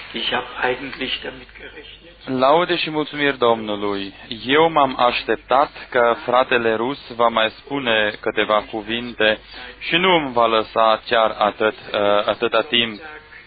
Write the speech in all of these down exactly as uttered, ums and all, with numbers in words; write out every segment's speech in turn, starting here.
Ich habe eigentlich damit gerechnet. Laude și mulțumiri Domnului. Eu m-am așteptat că fratele Rus va mai spune câteva cuvinte și nu îmi va lăsa chiar atât, atâta timp.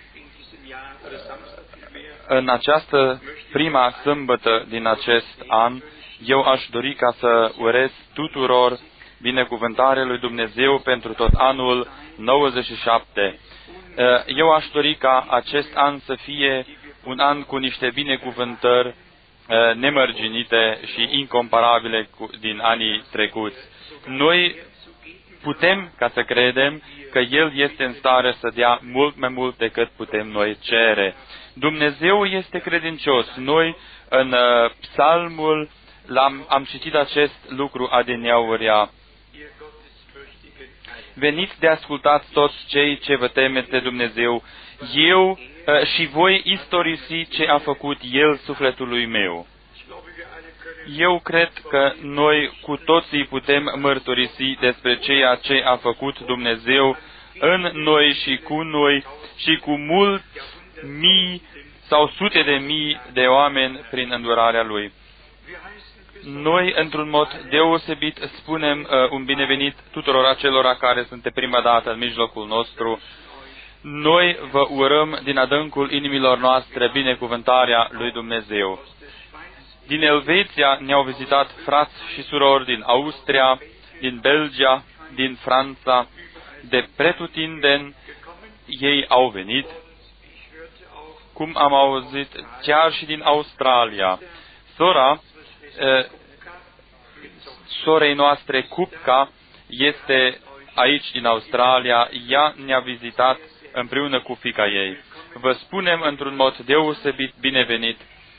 În această prima sâmbătă din acest an, eu aș dori ca să urez tuturor binecuvântarea lui Dumnezeu pentru tot anul nouăzeci și șapte. Eu aș dori ca acest an să fie un an cu niște binecuvântări nemărginite și incomparabile cu, din anii trecuți. Noi putem ca să credem că El este în stare să dea mult mai mult decât putem noi cere. Dumnezeu este credincios. Noi în uh, psalmul l-am, am citit acest lucru adineaurea. Veniți de ascultați toți cei ce vă temeți de Dumnezeu. Eu uh, și voi istorisi ce a făcut El sufletului meu. Eu cred că noi cu toții putem mărturisi despre ceea ce a făcut Dumnezeu în noi și cu noi și cu mulți mii sau sute de mii de oameni prin îndurarea Lui. Noi, într-un mod deosebit, spunem uh, un binevenit tuturor acelora care sunt de prima dată în mijlocul nostru. Noi vă urăm din adâncul inimilor noastre binecuvântarea lui Dumnezeu. Din Elveția ne-au vizitat frați și surori din Austria, din Belgia, din Franța, de pretutindeni ei au venit, cum am auzit, chiar și din Australia. Sora, e, sorei noastre Cupca este aici din Australia, ea ne-a vizitat împreună cu fiica ei. Vă spunem într-un mod deosebit binevenit.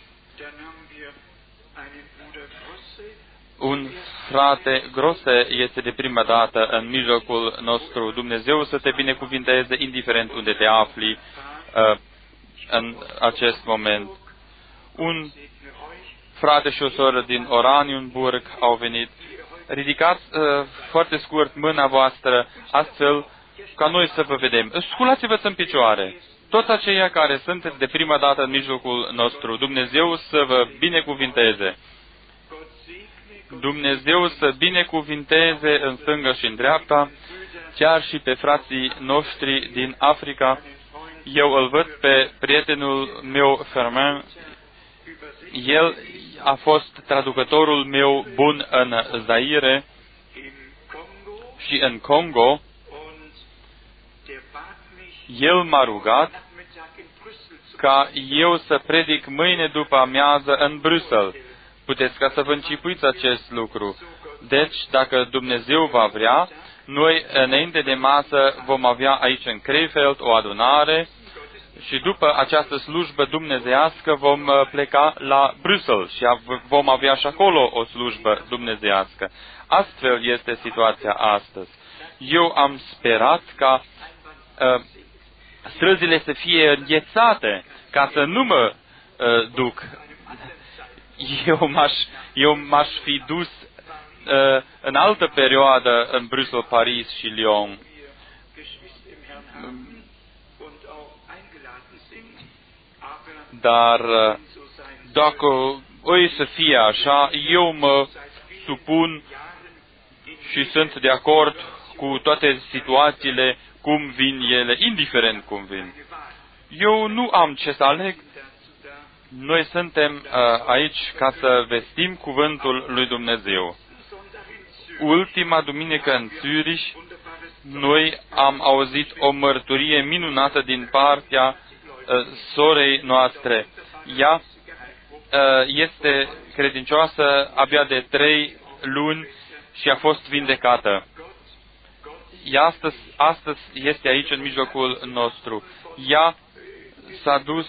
Un frate Grose este de prima dată în mijlocul nostru. Dumnezeu să te binecuvinteze indiferent unde te afli uh, în acest moment. Un frate și o soră din Oranienburg au venit. Ridicați uh, foarte scurt mâna voastră, astfel ca noi să vă vedem. Sculați-vă în picioare. Toți aceia care sunteți de prima dată în mijlocul nostru, Dumnezeu să vă binecuvinteze. Dumnezeu să binecuvinteze în stânga și în dreapta, chiar și pe frații noștri din Africa. Eu îl văd pe prietenul meu, Fermin. El a fost traducătorul meu bun în Zaire și în Congo. El m-a rugat ca eu să predic mâine după amiază în Bruxelles. Puteți ca să vă încipuiți acest lucru. Deci, dacă Dumnezeu va vrea, noi, înainte de masă, vom avea aici în Krefeld o adunare și după această slujbă dumnezeiască vom pleca la Bruxelles și vom avea și acolo o slujbă dumnezeiască. Astfel este situația astăzi. Eu am sperat ca uh, străzile să fie înghețate, ca să nu mă uh, duc. Eu m-aș, eu m-aș fi dus uh, în altă perioadă în Bruxelles, Paris și Lyon. Dar uh, dacă o să fie așa, eu mă supun și sunt de acord cu toate situațiile cum vin ele, indiferent cum vin. Eu nu am ce să aleg. Noi suntem uh, aici ca să vestim cuvântul lui Dumnezeu. Ultima duminică în Zürich, noi am auzit o mărturie minunată din partea uh, sorei noastre. Ea uh, este credincioasă abia de trei luni și a fost vindecată. Ea astăzi, astăzi este aici în mijlocul nostru. Ea s-a dus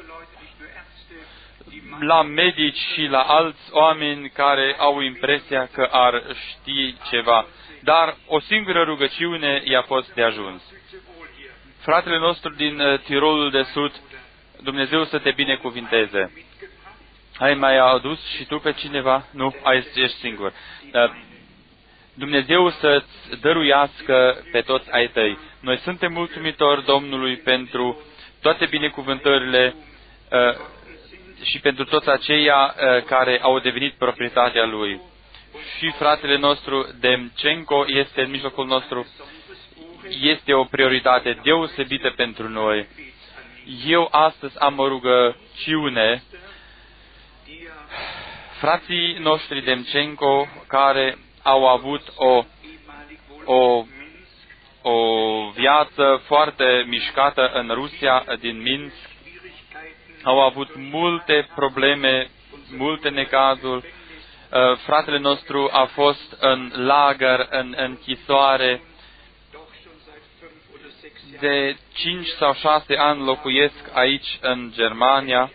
la medici și la alți oameni care au impresia că ar ști ceva. Dar o singură rugăciune i-a fost de ajuns. Fratele nostru din uh, Tirolul de Sud, Dumnezeu să te binecuvinteze. Ai mai adus și tu pe cineva? Nu, ai, ești singur. Uh, Dumnezeu să-ți dăruiască pe toți ai tăi. Noi suntem mulțumitori Domnului pentru toate binecuvântările și pentru toți aceia care au devenit proprietatea lui. Și fratele nostru Demchenko este în mijlocul nostru. Este o prioritate deosebită pentru noi. Eu astăzi am o rugăciune. Frații noștri Demchenko, care au avut o, o, o viață foarte mișcată în Rusia, din Minsk, au avut multe probleme, multe necazuri. Fratele nostru a fost în lagăr, în închisoare. De cinci sau șase ani locuiesc aici în Germania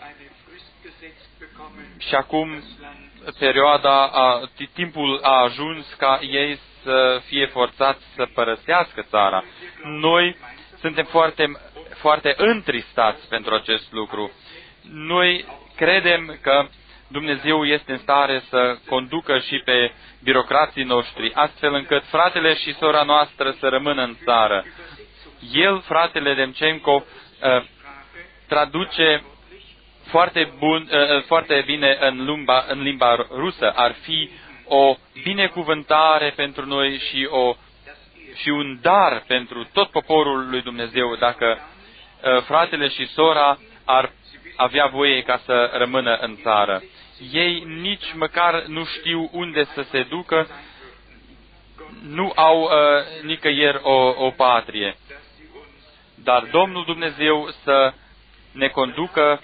și acum perioada, a, timpul a ajuns ca ei să fie forțați să părăsească țara. Noi suntem foarte, foarte întristați pentru acest lucru. Noi credem că Dumnezeu este în stare să conducă și pe birocrații noștri, astfel încât fratele și sora noastră să rămână în țară. El, fratele Demchenko, traduce foarte, bun, foarte bine în limba, în limba rusă. Ar fi o binecuvântare pentru noi și, o, și un dar pentru tot poporul lui Dumnezeu dacă fratele și sora ar avea voie ca să rămână în țară. Ei nici măcar nu știu unde să se ducă, nu au uh, nicăieri o, o patrie. Dar Domnul Dumnezeu să ne conducă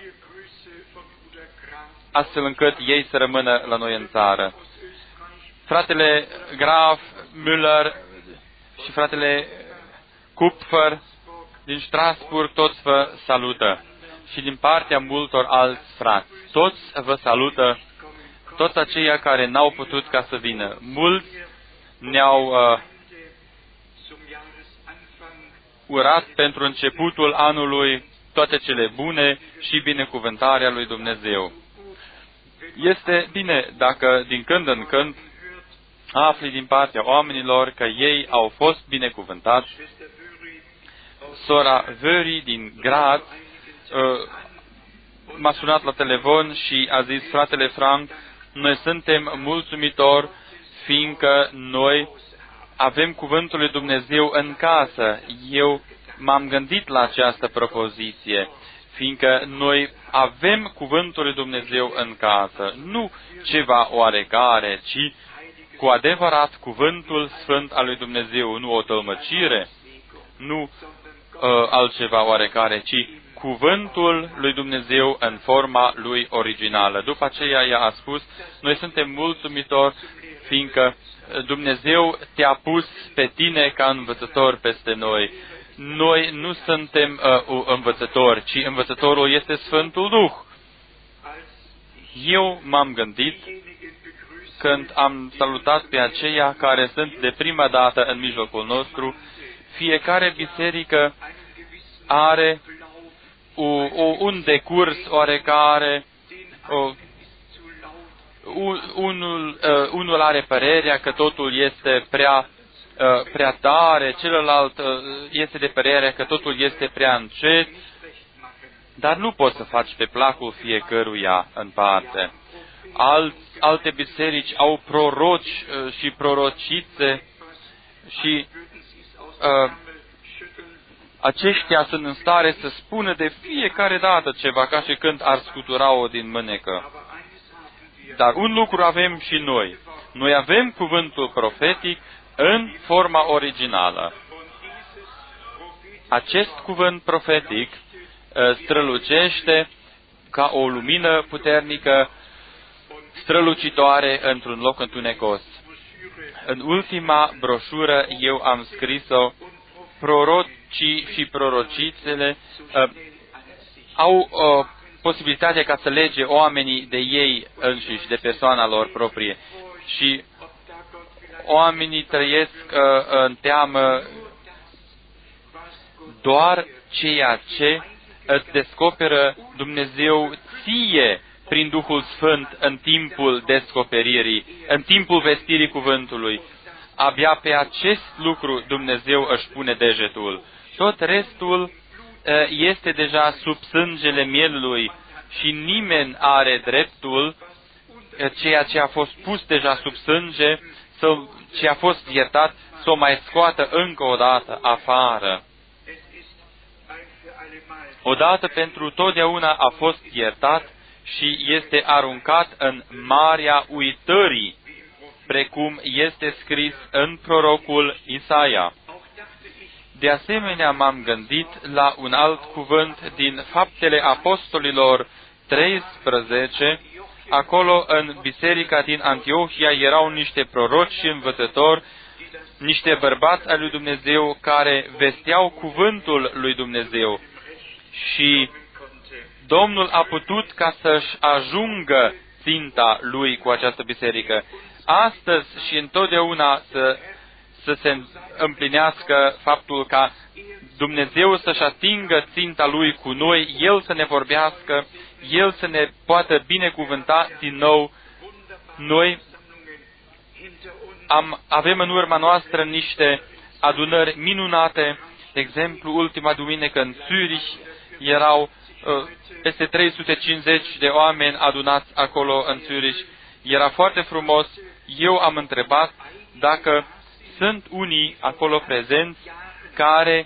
astfel încât ei să rămână la noi în țară. Fratele Graf Müller și fratele Kupfer din Strasburg toți vă salută. Și din partea multor alți frați. Toți vă salută, toți aceia care n-au putut ca să vină. Mulți ne-au uh, urat pentru începutul anului toate cele bune și binecuvântarea lui Dumnezeu. Este bine dacă din când în când afli din partea oamenilor că ei au fost binecuvântați. Sora Vöri din Graz m-a sunat la telefon și a zis: fratele Frank, noi suntem mulțumitori fiindcă noi avem cuvântul lui Dumnezeu în casă. Eu m-am gândit la această propoziție, fiindcă noi avem cuvântul lui Dumnezeu în casă, nu ceva oarecare, ci cu adevărat cuvântul sfânt al lui Dumnezeu, nu o tălmăcire, nu uh, altceva oarecare, ci cuvântul lui Dumnezeu în forma lui originală. După aceea ea a spus: noi suntem mulțumitori fiindcă Dumnezeu te-a pus pe tine ca învățător peste noi. Noi nu suntem uh, învățători, ci învățătorul este Sfântul Duh. Eu m-am gândit când am salutat pe aceia care sunt de prima dată în mijlocul nostru. Fiecare biserică are o, o, un decurs oarecare, o, unul, uh, unul are părerea că totul este prea, uh, prea tare, celălalt uh, este de părere că totul este prea încet, dar nu poți să faci pe placul fiecăruia în parte. Alt, alte biserici au proroci uh, și prorocițe și uh, aceștia sunt în stare să spună de fiecare dată ceva, ca și când ar scutura-o din mânecă. Dar un lucru avem și noi. Noi avem cuvântul profetic în forma originală. Acest cuvânt profetic strălucește ca o lumină puternică, strălucitoare într-un loc întunecos. În ultima broșură eu am scris-o: prorocii și prorocițele uh, au uh, posibilitatea ca să lege oamenii de ei înșiși, de persoana lor proprie. Și oamenii trăiesc uh, în teamă doar ceea ce îți descoperă Dumnezeu ție prin Duhul Sfânt în timpul descoperirii, în timpul vestirii cuvântului. Abia pe acest lucru Dumnezeu își pune degetul. Tot restul este deja sub sângele mielului, și nimeni are dreptul, ceea ce a fost pus deja sub sânge, să, ce a fost iertat, să o mai scoată încă o dată afară. Odată pentru totdeauna a fost iertat și este aruncat în marea uitării, precum este scris în prorocul Isaia. De asemenea, m-am gândit la un alt cuvânt din Faptele Apostolilor treisprezece. Acolo, în biserica din Antiohia, erau niște proroci și învățători, niște bărbați ai lui Dumnezeu care vesteau cuvântul lui Dumnezeu. Și Domnul a putut ca să-și ajungă ținta lui cu această biserică. Astăzi și întotdeauna să, să se împlinească faptul ca Dumnezeu să-și atingă ținta lui cu noi, El să ne vorbească, El să ne poată binecuvânta din nou. Noi am, avem în urma noastră niște adunări minunate. De exemplu, ultima duminică în Zürich erau uh, peste trei sute cincizeci de oameni adunați acolo în Zürich. Era foarte frumos. Eu am întrebat dacă sunt unii acolo prezenți care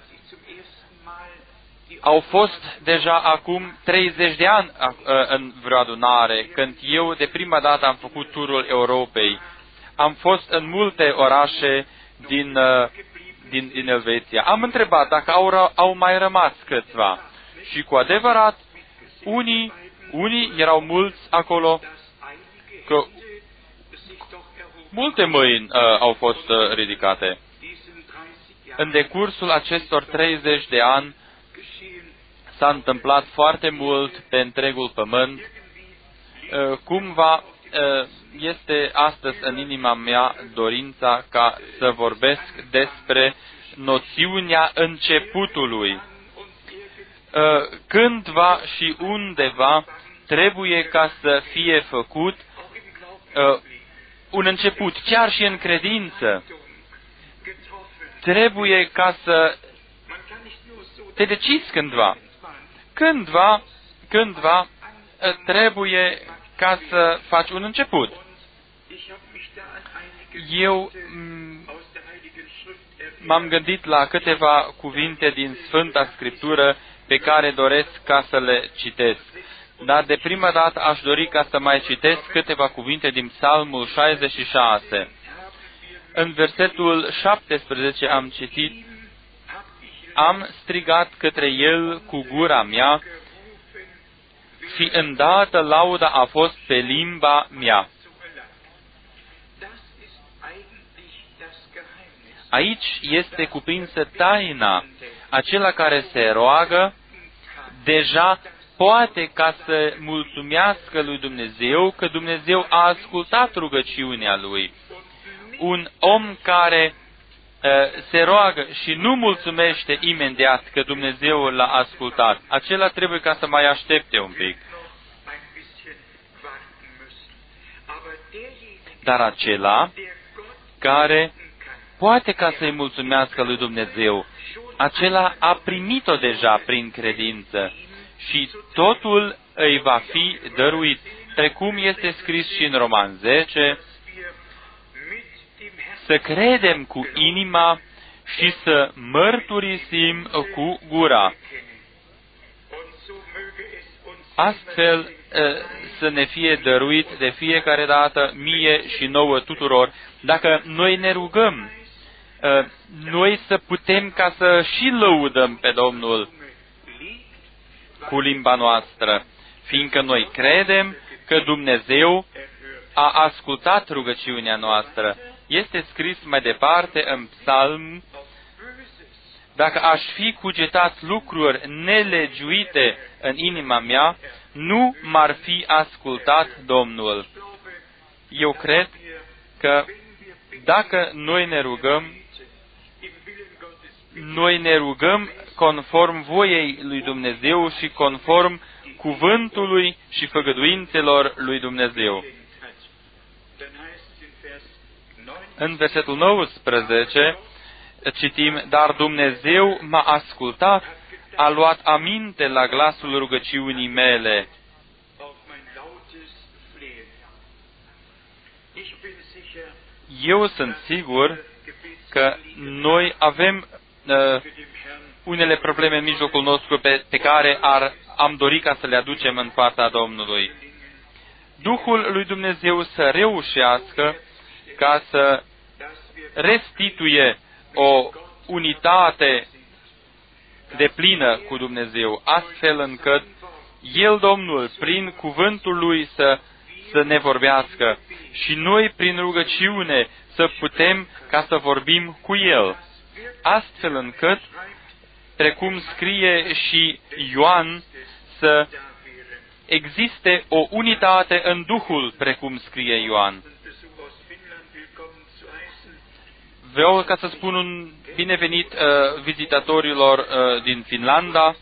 au fost deja acum treizeci de ani în vreo adunare, când eu de prima dată am făcut turul Europei. Am fost în multe orașe din, din, din Elveția. Am întrebat dacă au, au mai rămas câțiva. Și cu adevărat, unii, unii erau mulți acolo, că multe mâini uh, au fost uh, ridicate. În decursul acestor treizeci de ani s-a întâmplat foarte mult pe întregul pământ. Uh, cumva uh, este astăzi în inima mea dorința ca să vorbesc despre noțiunea începutului. Uh, cândva și undeva trebuie ca să fie făcut uh, un început, chiar și în credință. Trebuie ca să te decizi cândva. Cândva, cândva trebuie ca să faci un început. Eu m-am gândit la câteva cuvinte din Sfânta Scriptură pe care doresc ca să le citesc. Dar de prima dată aș dori ca să mai citesc câteva cuvinte din Psalmul șaizeci și șase. În versetul șaptesprezece am citit: am strigat către El cu gura mea și îndată lauda a fost pe limba mea. Aici este cuprinsă taina. Acela care se roagă deja poate ca să mulțumească lui Dumnezeu că Dumnezeu a ascultat rugăciunea lui. Un om care uh, se roagă și nu mulțumește imediat că Dumnezeu l-a ascultat, acela trebuie ca să mai aștepte un pic. Dar acela care poate ca să-i mulțumească lui Dumnezeu, acela a primit-o deja prin credință și totul îi va fi dăruit, precum este scris și în Roman zece, să credem cu inima și să mărturisim cu gura. Astfel să ne fie dăruit de fiecare dată, mie și nouă tuturor, dacă noi ne rugăm, noi să putem ca să și lăudăm pe Domnul cu limba noastră, fiindcă noi credem că Dumnezeu a ascultat rugăciunea noastră. Este scris mai departe în Psalm: dacă aș fi cugetat lucruri nelegiuite în inima mea, nu m-ar fi ascultat Domnul. Eu cred că dacă noi ne rugăm, noi ne rugăm conform voiei lui Dumnezeu și conform cuvântului și făgăduințelor lui Dumnezeu. În versetul nouăsprezece citim: dar Dumnezeu m-a ascultat a luat aminte la glasul rugăciunii mele. Eu sunt sigur că noi avem uh, unele probleme în mijlocul nostru pe, pe care ar, am dorit ca să le aducem în fața Domnului. Duhul lui Dumnezeu să reușească ca să restituie o unitate deplină cu Dumnezeu, astfel încât El, Domnul, prin cuvântul Lui să, să ne vorbească și noi, prin rugăciune, să putem ca să vorbim cu El, astfel încât, precum scrie și Ioan, să existe o unitate în Duhul, precum scrie Ioan. Vreau ca să spun un binevenit uh, vizitatorilor uh, din Finlanda.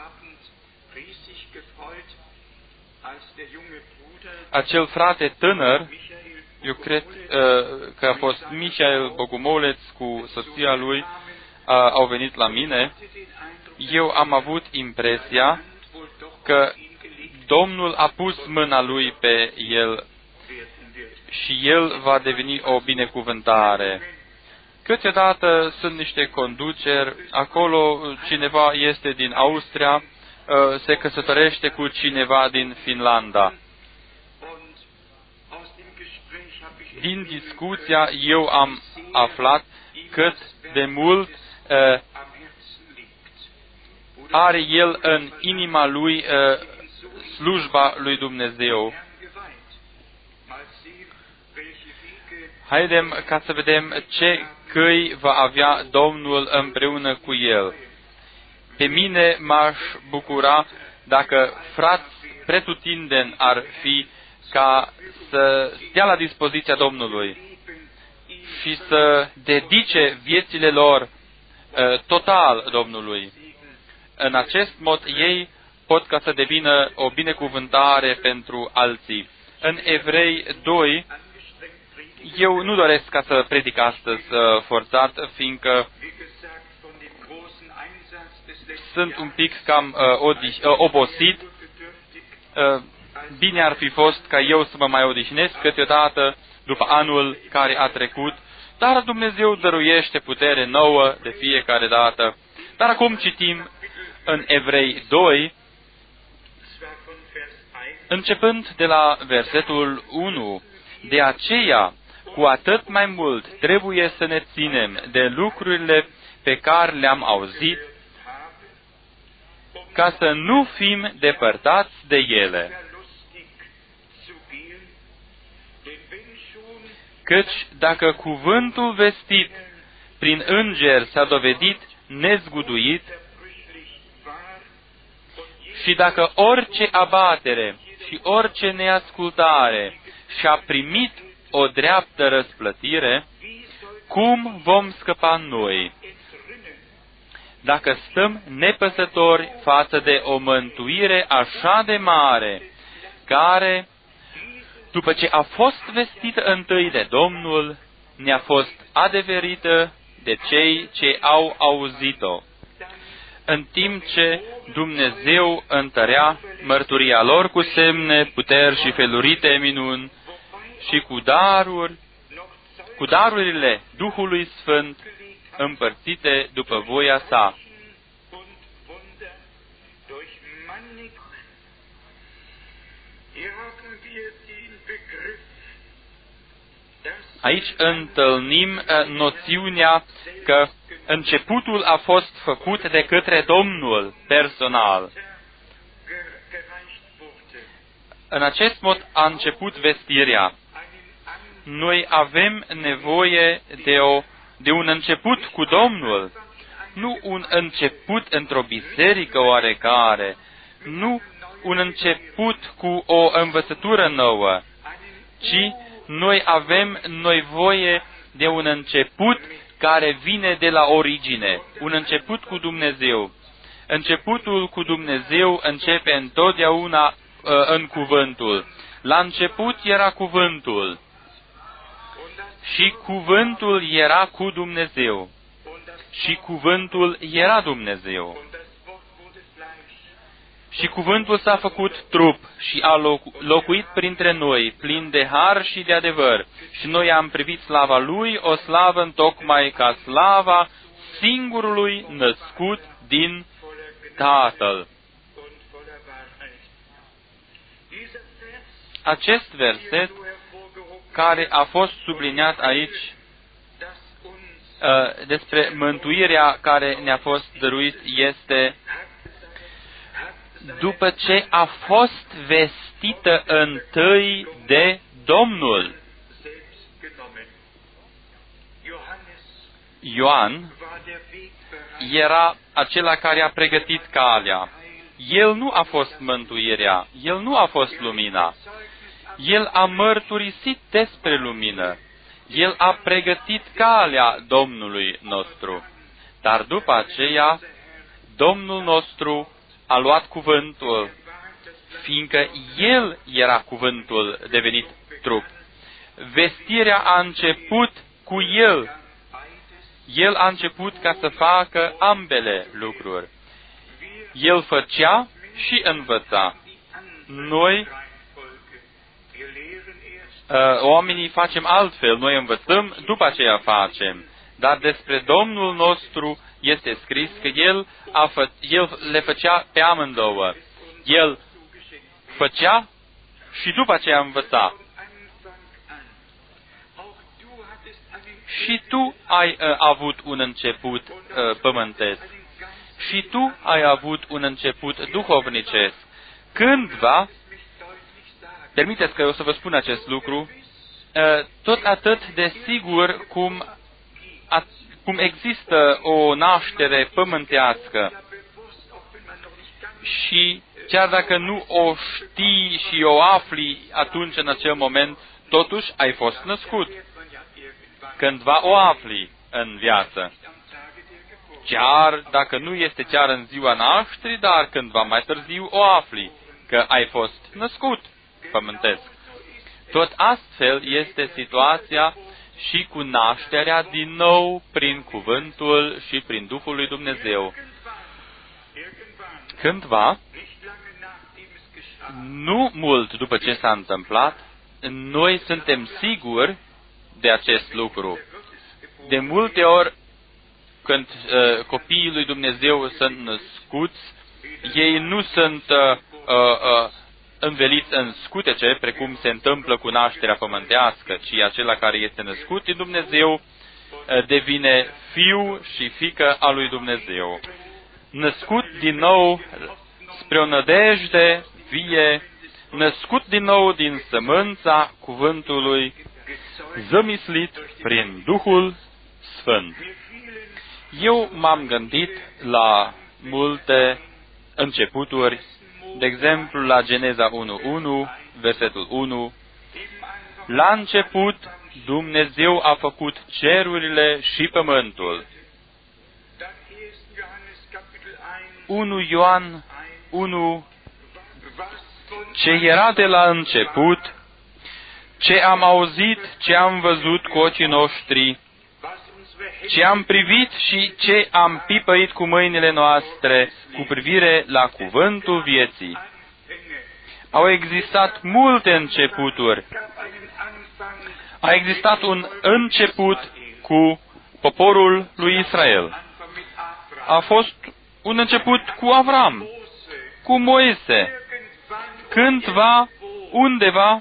Acel frate tânăr, eu cred uh, că a fost Michael Bogumoleț cu soția lui, uh, au venit la mine. Eu am avut impresia că Domnul a pus mâna lui pe el și el va deveni o binecuvântare. Câteodată sunt niște conduceri, acolo cineva este din Austria, se căsătorește cu cineva din Finlanda. Din discuția eu am aflat cât de mult uh, are el în inima lui uh, slujba lui Dumnezeu. Haidem ca să vedem ce căi va avea Domnul împreună cu el. Pe mine m-aș bucura dacă frați pretutindeni ar fi ca să stea la dispoziția Domnului și să dedice viețile lor uh, total Domnului. În acest mod ei pot ca să devină o binecuvântare pentru alții. În Evrei doi, eu nu doresc ca să predic astăzi uh, forțat, fiindcă sunt un pic cam uh, odi- uh, obosit. Uh, bine ar fi fost ca eu să mă mai odihnesc câteodată după anul care a trecut, dar Dumnezeu dăruiește putere nouă de fiecare dată. Dar acum citim în Evrei doi, începând de la versetul unu. De aceea, cu atât mai mult trebuie să ne ținem de lucrurile pe care le-am auzit, ca să nu fim depărtați de ele. Căci dacă cuvântul vestit prin îngeri s-a dovedit nezguduit, și dacă orice abatere și orice neascultare și-a primit o dreaptă răsplătire, cum vom scăpa noi? Dacă stăm nepăsători față de o mântuire așa de mare, care, după ce a fost vestită întâi de Domnul, ne-a fost adeverită de cei ce au auzit-o, în timp ce Dumnezeu întărea mărturia lor cu semne, puteri și felurite minuni și cu daruri, cu darurile Duhului Sfânt împărțite după voia sa. Aici întâlnim noțiunea că începutul a fost făcut de către Domnul personal. În acest mod a început vestirea. Noi avem nevoie de, o, de un început cu Domnul, nu un început într-o biserică oarecare, nu un început cu o învățătură nouă, ci noi avem nevoie de un început care vine de la origine, un început cu Dumnezeu. Începutul cu Dumnezeu începe întotdeauna uh, în cuvântul. La început era cuvântul și cuvântul era cu Dumnezeu și cuvântul era Dumnezeu. Și cuvântul s-a făcut trup și a locuit printre noi, plin de har și de adevăr. Și noi am privit slava Lui, o slavă întocmai ca slava singurului născut din Tatăl. Acest verset, care a fost subliniat aici, despre mântuirea care ne-a fost dăruit, este: după ce a fost vestită întâi de Domnul. Ioan era acela care a pregătit calea. El nu a fost mântuirea, el nu a fost lumina. El a mărturisit despre lumină. El a pregătit calea Domnului nostru. Dar după aceea, Domnul nostru a luat cuvântul, fiindcă El era cuvântul devenit trup. Vestirea a început cu El. El a început ca să facă ambele lucruri. El făcea și învăța. Noi, oamenii, facem altfel. Noi învățăm, după aceea facem. Dar despre Domnul nostru este scris că El, a fă, El le făcea pe amândouă. El făcea și după aceea învăța. Și tu ai uh, avut un început uh, pământesc. Și tu ai avut un început duhovnicesc. Cândva, permiteți că eu să vă spun acest lucru, uh, tot atât de sigur cum, a, cum există o naștere pământească și chiar dacă nu o știi și o afli atunci în acel moment, totuși ai fost născut. Cândva o afli în viață. Chiar dacă nu este chiar în ziua nașterii, dar cândva mai târziu o afli că ai fost născut pământesc. Tot astfel este situația și cu nașterea din nou prin cuvântul și prin Duhul lui Dumnezeu. Cândva, nu mult după ce s-a întâmplat, noi suntem siguri de acest lucru. De multe ori, când uh, copiii lui Dumnezeu sunt născuți, ei nu sunt uh, uh, înveliți în scutece, precum se întâmplă cu nașterea pământească, ci acela care este născut din Dumnezeu uh, devine fiu și fiică a lui Dumnezeu. Născut din nou spre o nădejde vie, născut din nou din sămânța cuvântului, zămislit prin Duhul Sfânt. Eu m-am gândit la multe începuturi, de exemplu la Geneza unu unu, versetul unu. La început, Dumnezeu a făcut cerurile și pământul. unu Ioan unu. Ce era de la început, ce am auzit, ce am văzut cu ochii noștri, ce am privit și ce am pipăit cu mâinile noastre cu privire la cuvântul vieții. Au existat multe începuturi. A existat un început cu poporul lui Israel. A fost un început cu Avram, cu Moise. Cândva, undeva,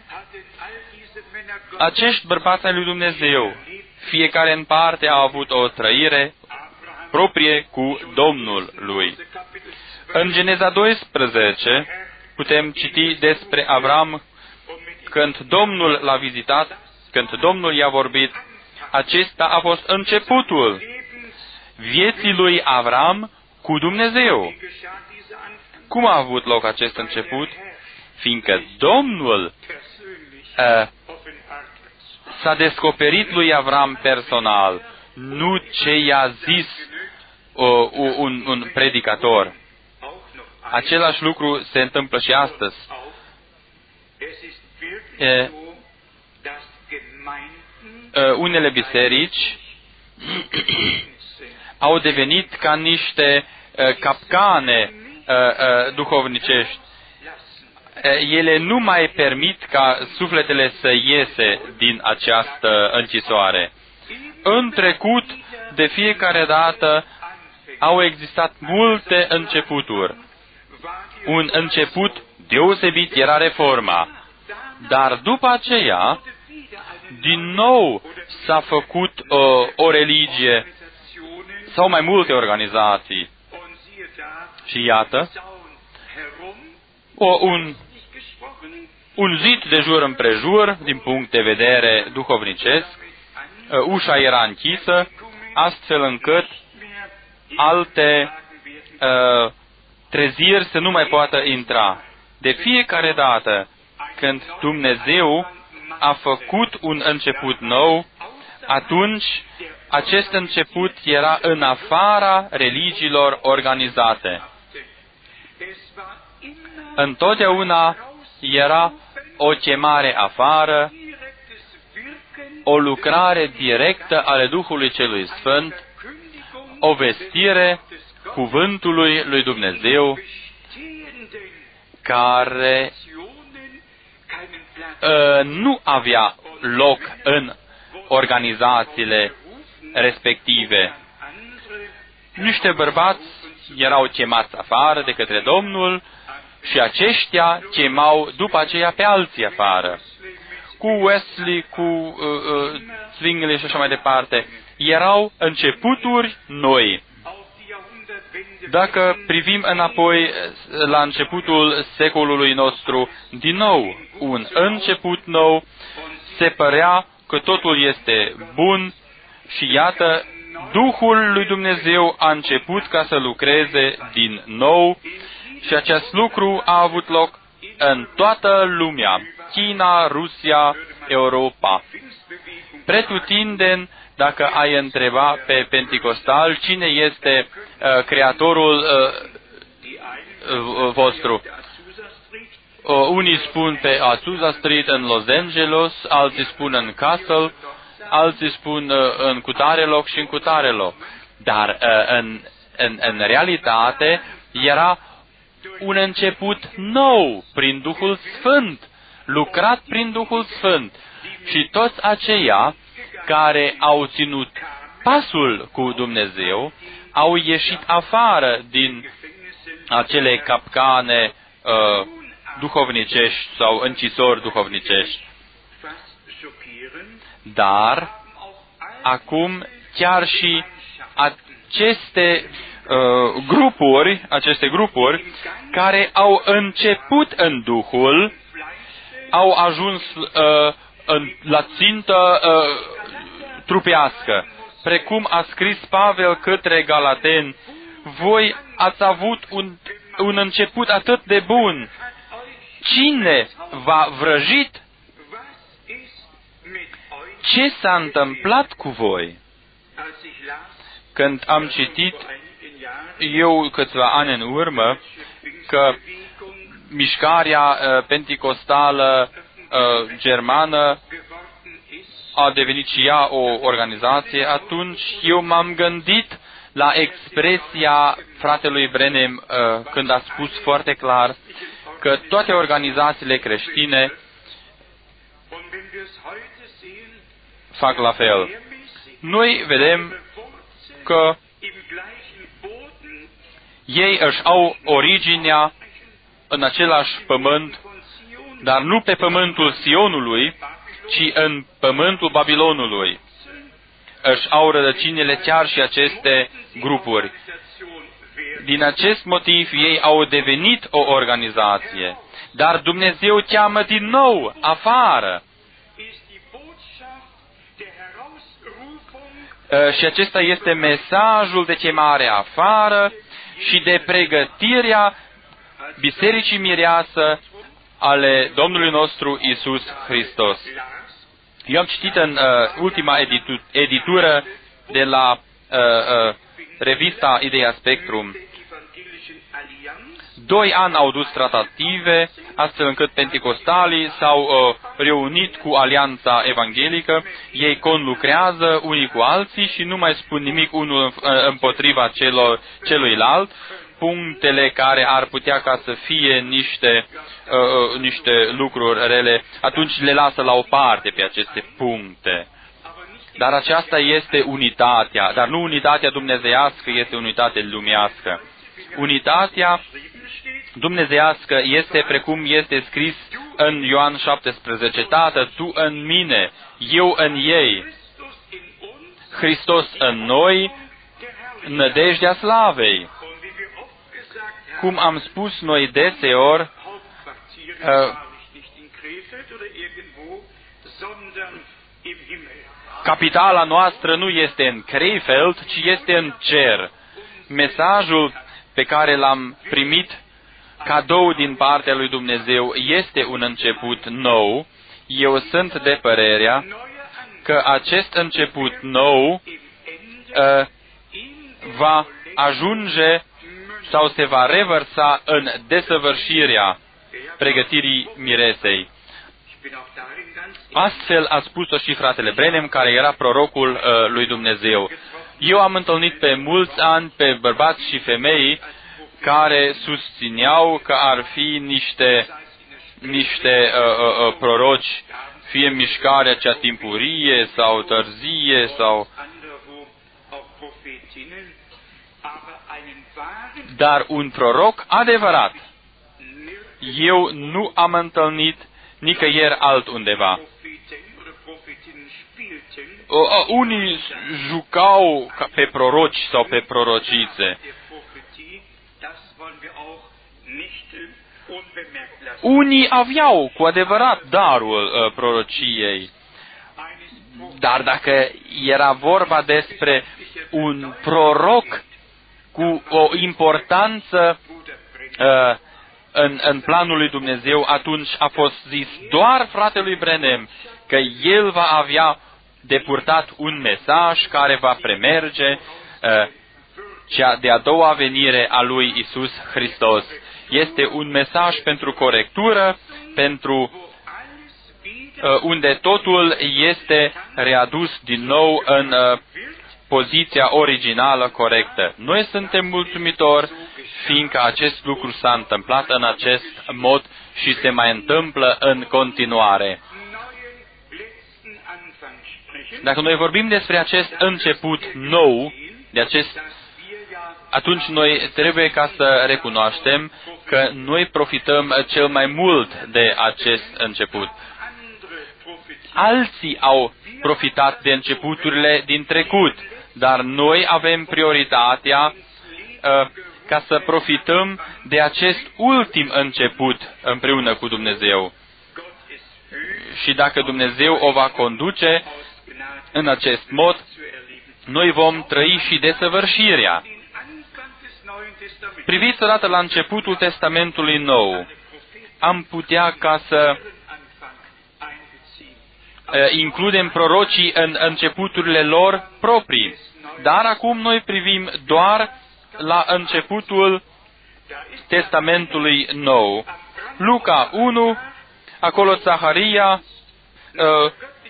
acești bărbați ai lui Dumnezeu, fiecare în parte a avut o trăire proprie cu Domnul lui. În Geneza doisprezece putem citi despre Avram când Domnul l-a vizitat, când Domnul i-a vorbit. Acesta a fost începutul vieții lui Avram cu Dumnezeu. Cum a avut loc acest început? Fiindcă Domnul uh, s-a descoperit lui Avram personal, nu ce i-a zis uh, un, un predicator. Același lucru se întâmplă și astăzi. Uh, uh, unele biserici au devenit ca niște uh, capcane uh, uh, duhovnicești. Uh, ele nu mai permit ca sufletele să iese din această închisoare. În trecut, de fiecare dată, au existat multe începuturi. Un început deosebit era reforma. Dar după aceea, din nou s-a făcut uh, o religie sau mai multe organizații. Și iată, o, un, un zid de jur împrejur, din punct de vedere duhovnicesc, uh, ușa era închisă, astfel încât alte uh, treziri să nu mai poată intra. De fiecare dată când Dumnezeu a făcut un început nou, atunci acest început era în afara religiilor organizate. Întotdeauna era o chemare afară, o lucrare directă ale Duhului Celui Sfânt, o vestire cuvântului lui Dumnezeu, care uh, nu avea loc în organizațiile respective. Niște bărbați erau chemați afară de către Domnul și aceștia chemau după aceea pe alții afară. Cu Wesley, cu uh, uh, Zwingli și așa mai departe. Erau începuturi noi. Dacă privim înapoi la începutul secolului nostru, din nou, un început nou, se părea că totul este bun și iată, Duhul lui Dumnezeu a început ca să lucreze din nou și acest lucru a avut loc în toată lumea, China, Rusia, Europa. Pretutindeni, dacă ai întreba pe Pentecostal cine este uh, creatorul uh, uh, vostru. Uh, unii spun pe Azusa Street în Los Angeles, alții spun în Castle, alții spun uh, în cutare loc și în cutare loc. Dar uh, în, în, în realitate era un început nou prin Duhul Sfânt, lucrat prin Duhul Sfânt. Și toți aceia care au ținut pasul cu Dumnezeu, au ieșit afară din acele capcane uh, duhovnicești sau închisori duhovnicești. Dar, acum, chiar și aceste uh, grupuri, aceste grupuri, care au început în Duhul, au ajuns uh, în, la țintă uh, trupească. Precum a scris Pavel către Galateni, voi ați avut un, un început atât de bun. Cine v-a vrăjit? Ce s-a întâmplat cu voi? Când am citit eu câțiva ani în urmă că mișcarea uh, penticostală uh, germană a devenit și ea o organizație, atunci eu m-am gândit la expresia fratelui Branham uh, când a spus foarte clar că toate organizațiile creștine fac la fel. Noi vedem că ei își au originea în același pământ, dar nu pe pământul Sionului, ci în pământul Babilonului. Își au rădăcinile chiar și aceste grupuri. Din acest motiv ei au devenit o organizație. Dar Dumnezeu cheamă din nou afară. Și acesta este mesajul de chemare afară și de pregătirea Bisericii Mireasă ale Domnului nostru Iisus Hristos. Eu am citit în uh, ultima editu- editură de la uh, uh, revista Ideea Spectrum. Doi ani au dus tratative, astfel încât penticostalii s-au uh, reunit cu Alianța Evanghelică, ei conlucrează unii cu alții și nu mai spun nimic unul împotriva celor, celuilalt, punctele care ar putea ca să fie niște, uh, niște lucruri rele, atunci le lasă la o parte pe aceste puncte. Dar aceasta este unitatea, dar nu unitatea dumnezeiască, este unitate lumească. Unitatea dumnezeiască este precum este scris în Ioan șaptesprezece, Tată, Tu în mine, eu în ei, Hristos în noi, nădejdea slavei. Cum am spus noi deseori, uh, capitala noastră nu este în Krefeld, ci este în cer. Mesajul pe care l-am primit, cadou din partea lui Dumnezeu, este un început nou. Eu sunt de părerea că acest început nou uh, va ajunge sau se va revărsa în desăvârșirea pregătirii miresei. Astfel a spus-o și fratele Branham, care era prorocul uh, lui Dumnezeu. Eu am întâlnit pe mulți ani pe bărbați și femei care susțineau că ar fi niște, niște uh, uh, proroci, fie mișcarea cea timpurie sau târzie sau... Dar un proroc adevărat, eu nu am întâlnit nicăieri altundeva. Uh, unii jucau pe proroci sau pe prorocițe. Unii aveau cu adevărat darul uh, prorociei. Dar dacă era vorba despre un proroc cu o importanță uh, în, în planul lui Dumnezeu, atunci a fost zis doar fratelui Branham că el va avea de purtat un mesaj care va premerge uh, cea de-a doua venire a lui Isus Hristos. Este un mesaj pentru corectură, pentru uh, unde totul este readus din nou în uh, poziția originală corectă. Noi suntem mulțumitori, fiindcă acest lucru s-a întâmplat în acest mod și se mai întâmplă în continuare. Dacă noi vorbim despre acest început nou, de acest, atunci noi trebuie ca să recunoaștem că noi profităm cel mai mult de acest început. Alții au profitat de începuturile din trecut, dar noi avem prioritatea uh, ca să profităm de acest ultim început împreună cu Dumnezeu. Și dacă Dumnezeu o va conduce în acest mod, noi vom trăi și desăvârșirea. Priviți odată la începutul Testamentului Nou. Am putea ca să includem prorocii în începuturile lor proprii. Dar acum noi privim doar la începutul Testamentului Nou. Luca unu, acolo Zaharia uh,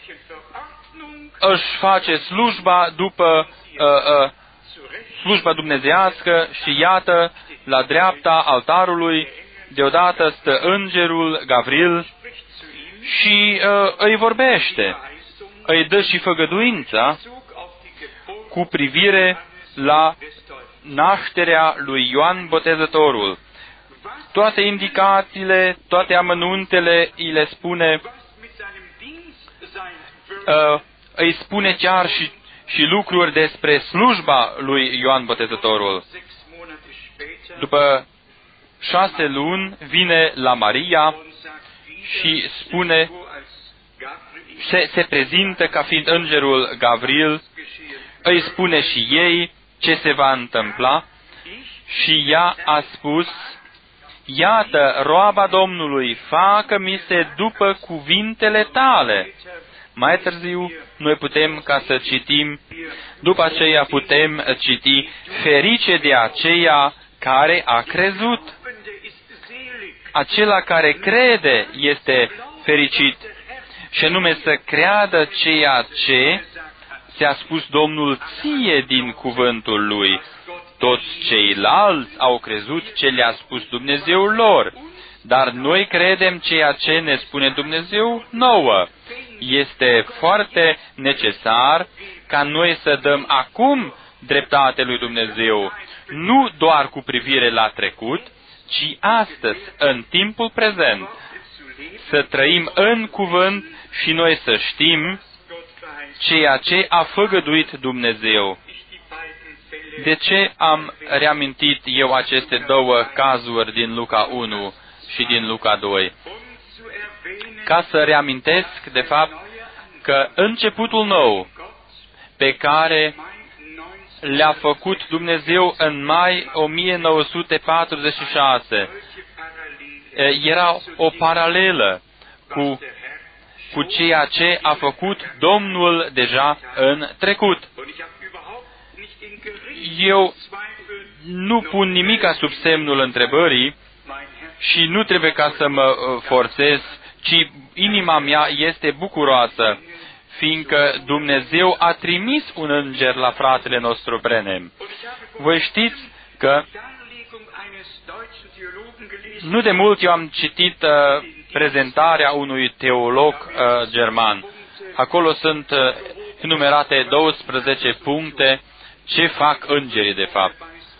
își face slujba după uh, uh, slujba dumnezeiască și iată, la dreapta altarului, deodată stă îngerul Gavril și uh, îi vorbește, îi dă și făgăduința cu privire la nașterea lui Ioan Botezătorul. Toate indicațiile, toate amănuntele îi le spune, uh, îi spune chiar și, și lucruri despre slujba lui Ioan Botezătorul. După șase luni vine la Maria și spune, se, se prezintă ca fiind îngerul Gavril, îi spune și ei ce se va întâmpla și ea a spus, iată, roaba Domnului, facă-mi se după cuvintele tale. Mai târziu, noi putem ca să citim, după aceea putem citi, ferice de aceea care a crezut. Acela care crede este fericit, și anume să creadă ceea ce ți-a spus Domnul ție din cuvântul Lui. Toți ceilalți au crezut ce le-a spus Dumnezeul lor, dar noi credem ceea ce ne spune Dumnezeu nouă. Este foarte necesar ca noi să dăm acum dreptate lui Dumnezeu, nu doar cu privire la trecut, ci astăzi, în timpul prezent, să trăim în cuvânt și noi să știm ceea ce a făgăduit Dumnezeu. De ce am reamintit eu aceste două cazuri din Luca unu și din Luca doi? Ca să reamintesc, de fapt, că începutul nou pe care le-a făcut Dumnezeu în mai o mie nouă sute patruzeci și șase era o paralelă cu, cu ceea ce a făcut Domnul deja în trecut. Eu nu pun nimic sub semnul întrebării și nu trebuie ca să mă forțez, ci inima mea este bucuroasă, fiindcă Dumnezeu a trimis un înger la fratele nostru Brenem. Voi știți că nu de mult eu am citit uh, prezentarea unui teolog uh, german. Acolo sunt uh, enumerate douăsprezece puncte ce fac îngerii de fapt.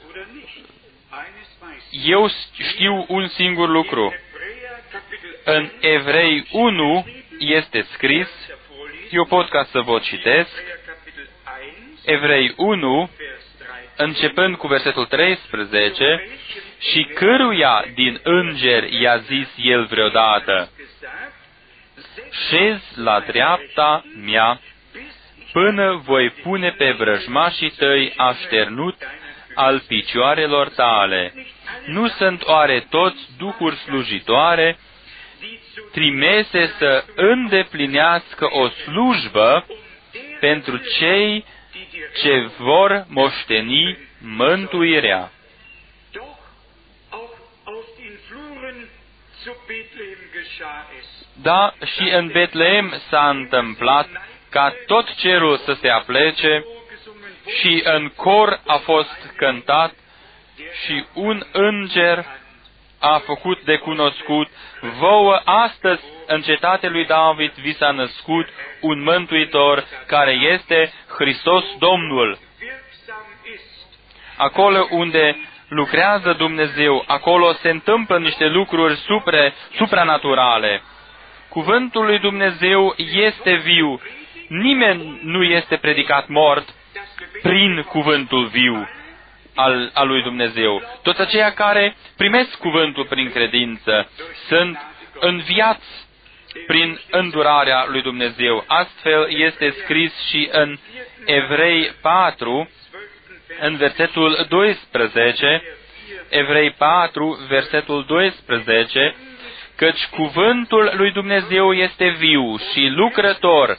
Eu știu un singur lucru. În Evrei unu este scris, eu pot ca să vă citesc, Evrei unu, începând cu versetul treisprezece, și căruia din îngeri i-a zis el vreodată, șezi la dreapta mea, până voi pune pe vrăjmașii tăi așternut al picioarelor tale. Nu sunt oare toți duhuri slujitoare, trimese să îndeplinească o slujbă pentru cei ce vor moșteni mântuirea. Da, și în Betleem s-a întâmplat ca tot cerul să se aplece și în cor a fost cântat și un înger a făcut de cunoscut, vouă astăzi în cetatea lui David vi s-a născut un mântuitor care este Hristos Domnul. Acolo unde lucrează Dumnezeu, acolo se întâmplă niște lucruri supra, supranaturale. Cuvântul lui Dumnezeu este viu. Nimeni nu este predicat mort prin cuvântul viu al, al lui Dumnezeu. Toți aceia care primesc cuvântul prin credință sunt înviați prin îndurarea lui Dumnezeu. Astfel este scris și în Evrei patru, în versetul doisprezece, Evrei patru, versetul doisprezece, căci cuvântul lui Dumnezeu este viu și lucrător,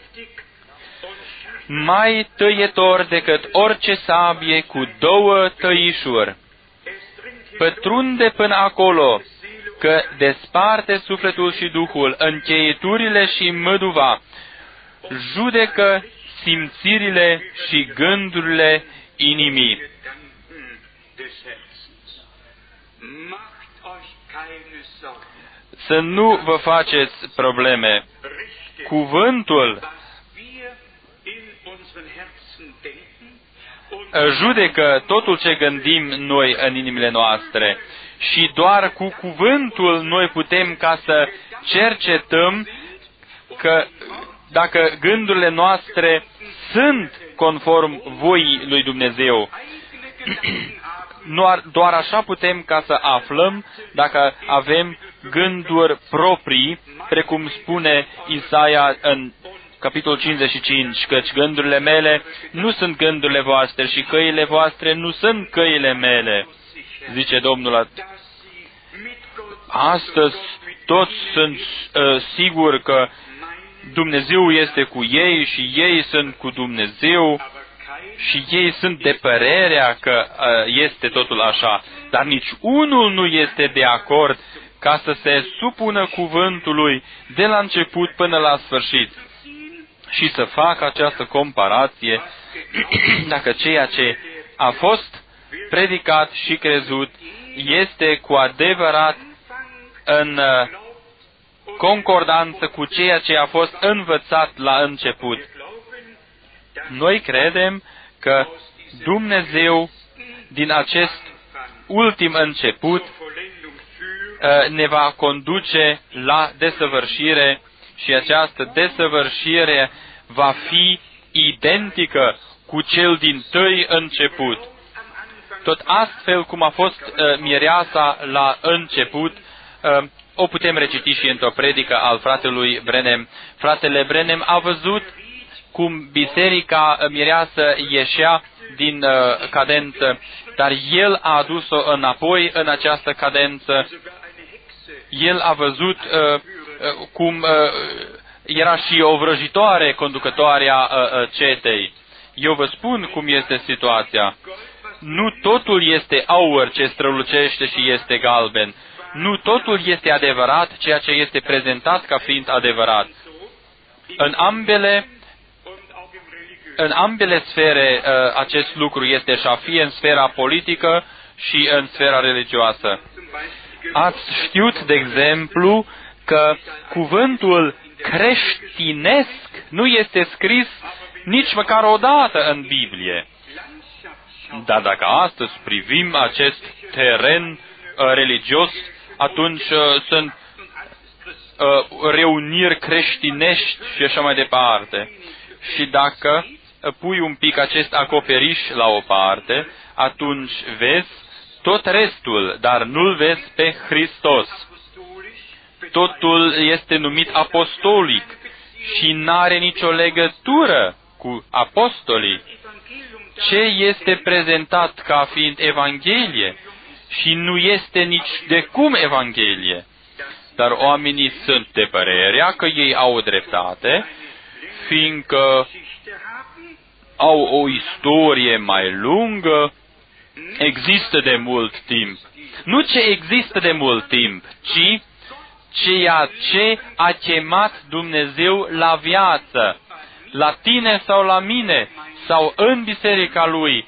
mai tăietor decât orice sabie cu două tăișuri. Pătrunde până acolo, că desparte sufletul și duhul, încheieturile și măduva, judecă simțirile și gândurile inimii. Să nu vă faceți probleme. Cuvântul judecă totul ce gândim noi în inimile noastre și doar cu cuvântul noi putem ca să cercetăm că dacă gândurile noastre sunt conform voii lui Dumnezeu. Doar așa putem ca să aflăm dacă avem gânduri proprii, precum spune Isaia în capitolul cincizeci și cinci, căci gândurile mele nu sunt gândurile voastre și căile voastre nu sunt căile mele, zice Domnul. Astăzi toți sunt uh, siguri că Dumnezeu este cu ei și ei sunt cu Dumnezeu și ei sunt de părerea că uh, este totul așa, dar nici unul nu este de acord ca să se supună cuvântului de la început până la sfârșit și să facă această comparație dacă ceea ce a fost predicat și crezut este cu adevărat în concordanță cu ceea ce a fost învățat la început. Noi credem că Dumnezeu, din acest ultim început, ne va conduce la desăvârșire și această desăvârșire va fi identică cu cel dintâi început. Tot astfel cum a fost uh, mireasa la început, uh, o putem reciti și într-o predică al fratelui Brenem. Fratele Brenem a văzut cum biserica mireasă ieșea din uh, cadență, dar el a adus-o înapoi în această cadență. El a văzut uh, uh, cum uh, era și o vrăjitoare conducătoarea uh, uh, cetei. Eu vă spun cum este situația. Nu totul este aur ce strălucește și este galben. Nu totul este adevărat ceea ce este prezentat ca fiind adevărat. În ambele, în ambele sfere acest lucru este așa, fie în sfera politică și în sfera religioasă. Ați știut, de exemplu, că cuvântul creștinesc nu este scris nici măcar o dată în Biblie. Dar dacă astăzi privim acest teren uh, religios, atunci uh, sunt uh, reuniri creștinești și așa mai departe. Și dacă uh, pui un pic acest acoperiș la o parte, atunci vezi tot restul, dar nu-L vezi pe Hristos. Totul este numit apostolic și n-are nicio legătură cu apostolii. Ce este prezentat ca fiind Evanghelie și nu este nici de cum Evanghelie. Dar oamenii sunt de părerea că ei au dreptate, fiindcă au o istorie mai lungă, există de mult timp. Nu ce există de mult timp, ci ceea ce a chemat Dumnezeu la viață, la tine sau la mine, sau în biserica Lui,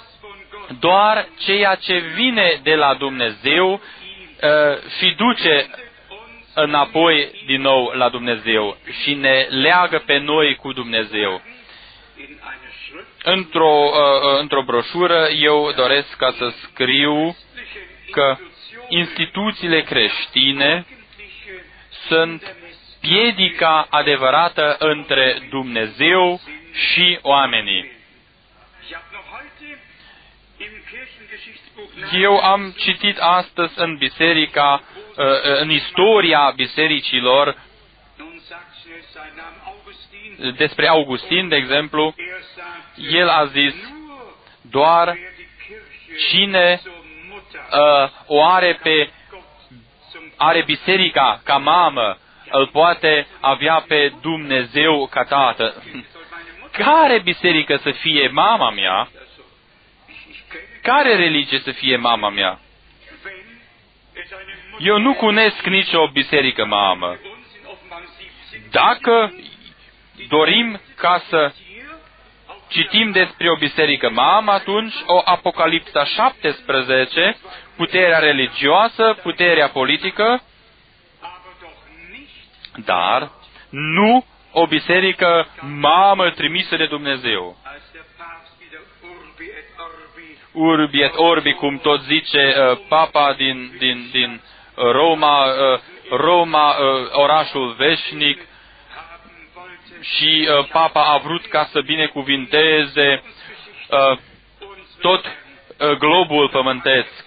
doar ceea ce vine de la Dumnezeu uh, și duce înapoi din nou la Dumnezeu și ne leagă pe noi cu Dumnezeu. Într-o, uh, într-o broșură eu doresc ca să scriu că instituțiile creștine sunt piedica adevărată între Dumnezeu și oamenii. Eu am citit astăzi în biserica, în istoria bisericilor, despre Augustin, de exemplu. El a zis, doar cine uh, o are pe are biserica ca mamă, îl poate avea pe Dumnezeu ca tată. Care biserică să fie mama mea? Care religie să fie mama mea? Eu nu cunosc nicio biserică mamă. Dacă dorim ca să citim despre o biserică mamă, atunci o Apocalipsa șaptesprezece, puterea religioasă, puterea politică, dar nu o biserică mamă trimisă de Dumnezeu. Urbi et orbi, cum tot zice uh, papa din, din, din Roma, uh, Roma, uh, orașul veșnic, și uh, papa a vrut ca să binecuvinteze uh, tot uh, globul pământesc.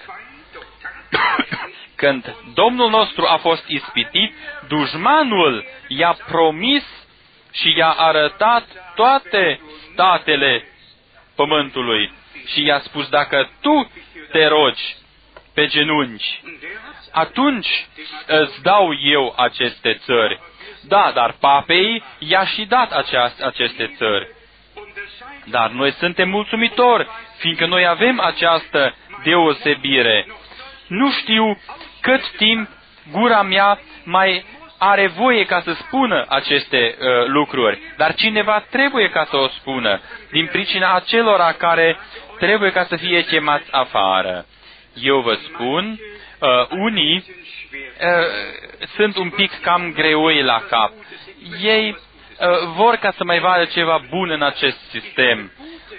Când Domnul nostru a fost ispitit, dușmanul i-a promis și i-a arătat toate statele pământului și i-a spus, dacă tu te rogi pe genunchi, atunci îți dau eu aceste țări. Da, dar papei i-a și dat aceast, aceste țări. Dar noi suntem mulțumitori, fiindcă noi avem această deosebire. Nu știu cât timp gura mea mai are voie ca să spună aceste uh, lucruri, dar cineva trebuie ca să o spună, din pricina acelora care trebuie ca să fie chemați afară. Eu vă spun, uh, unii uh, sunt un pic cam greoi la cap. Ei uh, vor ca să mai vadă ceva bun în acest sistem.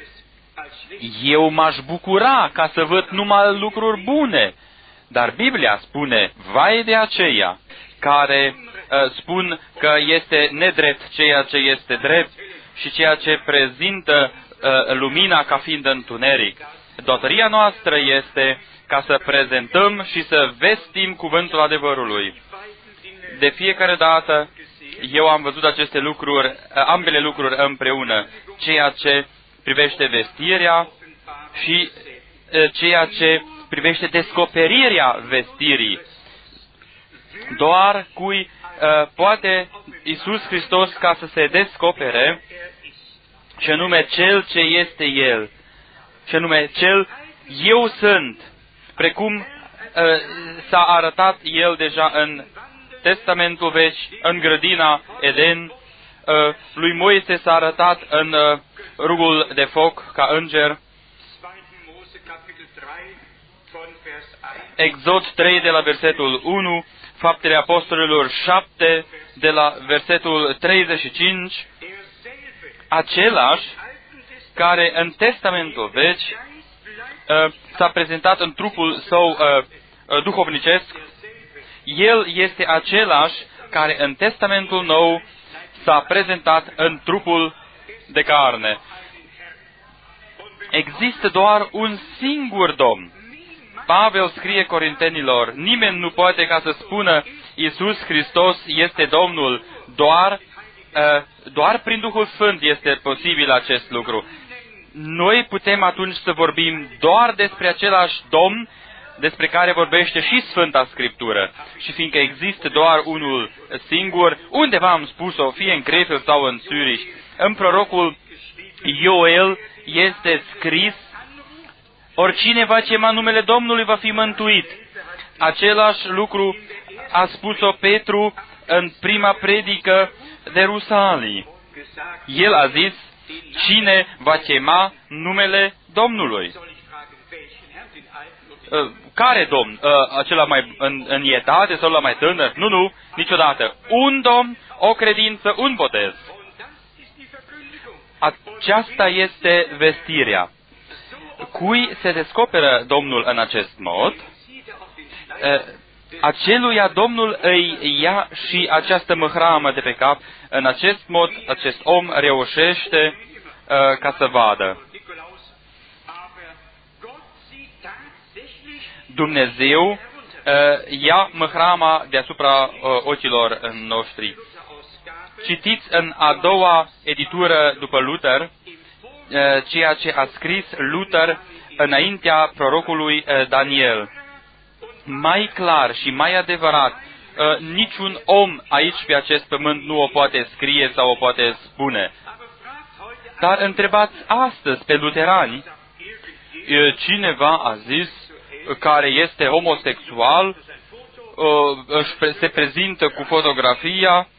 Eu m-aș bucura ca să văd numai lucruri bune, dar Biblia spune, vai de aceia care uh, spun că este nedrept ceea ce este drept și ceea ce prezintă uh, lumina ca fiind întuneric. Datoria noastră este ca să prezentăm și să vestim cuvântul adevărului. De fiecare dată eu am văzut aceste lucruri, ambele lucruri împreună, ceea ce privește vestirea și ceea ce privește descoperirea vestirii. Doar cui uh, poate Iisus Hristos ca să se descopere, și anume Cel ce este El, și anume Cel eu sunt, precum uh, s-a arătat El deja în Testamentul Vechi, în grădina Eden, uh, lui Moise s-a arătat în uh, rugul de foc ca înger. Exod trei de la versetul unu, Faptele Apostolilor șapte de la versetul treizeci și cinci, același care în Testamentul Vechi uh, s-a prezentat în trupul său uh, uh, duhovnicesc, El este același care în Testamentul Nou s-a prezentat în trupul de carne. Există doar un singur Domn. Pavel scrie Corintenilor, nimeni nu poate ca să spună Iisus Hristos este Domnul, doar, uh, doar prin Duhul Sfânt este posibil acest lucru. Noi putem atunci să vorbim doar despre același Domn despre care vorbește și Sfânta Scriptură. Și fiindcă există doar unul singur, undeva am spus-o, fie în Krefeld sau în Zürich, în prorocul Ioel este scris, oricine va chema numele Domnului va fi mântuit. Același lucru a spus-o Petru în prima predică de Rusalii. El a zis, cine va chema numele Domnului? Care Domn? Acela mai în, în etate sau la mai tânăr? Nu, nu, niciodată. Un Domn, o credință, un botez. Aceasta este vestirea. Cui se descoperă Domnul în acest mod, aceluia Domnul îi ia și această măhramă de pe cap. În acest mod, acest om reușește uh, ca să vadă. Dumnezeu uh, ia măhrama deasupra uh, ochilor noștri. Citiți în a doua editură după Luther, uh, ceea ce a scris Luther înaintea prorocului uh, Daniel. Mai clar și mai adevărat, uh, niciun om aici pe acest pământ nu o poate scrie sau o poate spune. Dar întrebați astăzi pe luterani, uh, cineva a zis care este homosexual, uh, se prezintă cu fotografia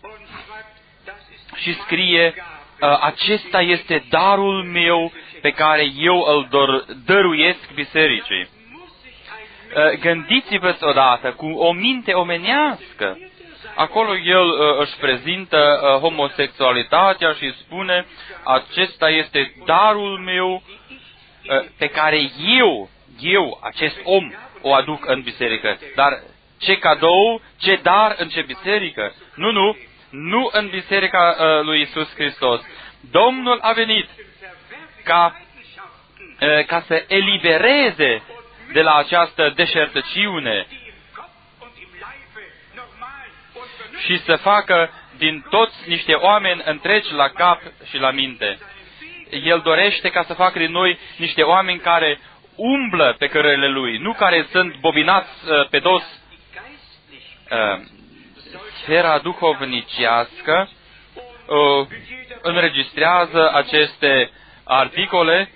și scrie, uh, acesta este darul meu pe care eu îl dăruiesc bisericii. Gândiți-vă odată, cu o minte omenească, acolo el uh, își prezintă uh, homosexualitatea și spune, acesta este darul meu uh, pe care eu, eu, acest om, o aduc în biserică. Dar ce cadou, ce dar în ce biserică? Nu, nu, nu în biserica uh, lui Iisus Hristos. Domnul a venit ca, uh, ca să elibereze de la această deșertăciune și să facă din toți niște oameni întregi la cap și la minte. El dorește ca să facă din noi niște oameni care umblă pe cărările Lui, nu care sunt bobinați uh, pe dos. Uh, sfera duhovnicească uh, înregistrează aceste articole.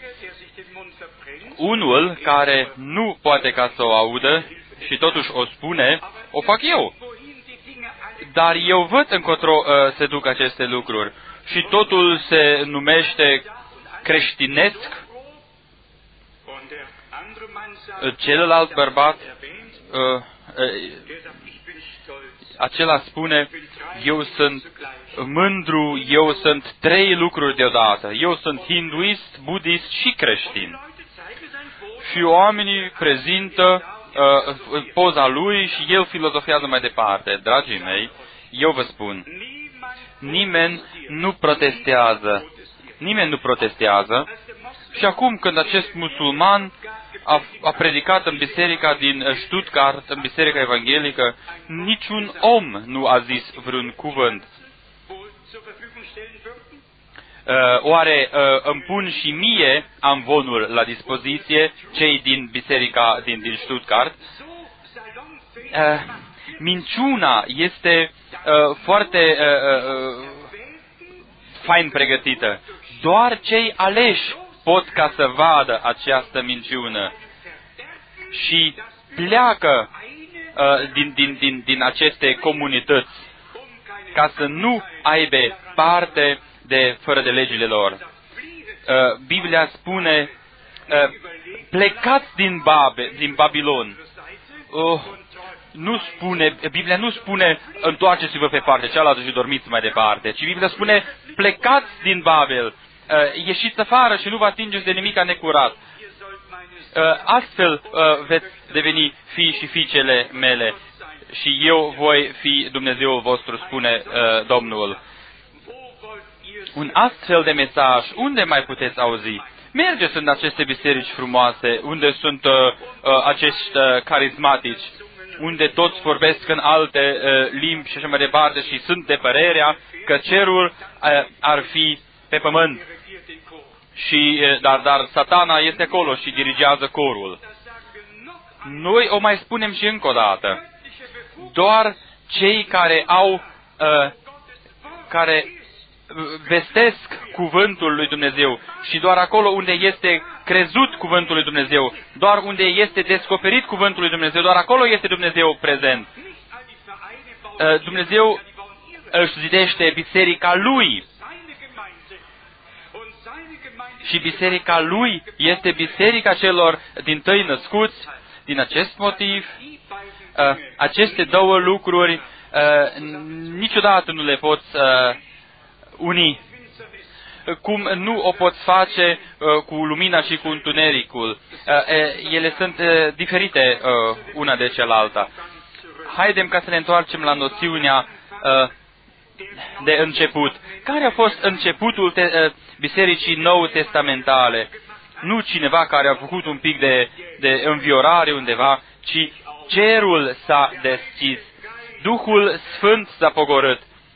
Unul care nu poate ca să o audă și totuși o spune, o fac eu. dar eu văd încotro uh, se duc aceste lucruri și totul se numește creștinesc. Celălalt bărbat, uh, uh, acela spune, eu sunt mândru, eu sunt trei lucruri deodată. Eu sunt hinduist, budist și creștin. Și oamenii prezintă uh, poza lui și el filozofează mai departe. Dragii mei, eu vă spun, nimeni nu protestează. Nimeni nu protestează. Și acum când acest musulman a, a predicat în biserica din Stuttgart, în biserica evanghelică, niciun om nu a zis vreun cuvânt. Uh, oare uh, îmi pun și mie amvonul la dispoziție, cei din biserica din, din Stuttgart? Uh, minciuna este uh, foarte uh, uh, fain pregătită. Doar cei aleși pot ca să vadă această minciună și pleacă uh, din, din, din, din aceste comunități ca să nu aibă parte de fără de legile lor. Uh, Biblia spune, uh, plecați din, Babe, din Babilon. Uh, nu spune, Biblia nu spune, întoarceți-vă pe partea cealaltă și dormiți mai departe, ci Biblia spune, plecați din Babel, uh, ieșiți afară și nu vă atingeți de nimic necurat. Uh, astfel uh, veți deveni fii și fiicele mele și eu voi fi Dumnezeul vostru, spune uh, Domnul. Un astfel de mesaj, unde mai puteți auzi? Mergeți în aceste biserici frumoase, unde sunt uh, uh, acești uh, carismatici, unde toți vorbesc în alte uh, limbi și așa mai departe și sunt de părerea că cerul uh, ar fi pe pământ. Și, uh, dar, dar Satana este acolo și dirigează corul. Noi o mai spunem și încă o dată. Doar cei care au, uh, care vestesc cuvântul lui Dumnezeu și doar acolo unde este crezut cuvântul lui Dumnezeu, doar unde este descoperit cuvântul lui Dumnezeu, doar acolo este Dumnezeu prezent. Dumnezeu își zidește biserica Lui și biserica Lui este biserica celor dintâi născuți. Din acest motiv, aceste două lucruri niciodată nu le poți uni. Cum nu o poți face uh, cu lumina și cu întunericul. Uh, ele sunt uh, diferite uh, una de cealaltă. Haidem ca să ne întoarcem la noțiunea uh, de început. Care a fost începutul te, uh, Bisericii Nou Testamentale? Nu cineva care a făcut un pic de, de înviorare undeva, ci cerul s-a deschis. Duhul Sfânt s-a pogorât.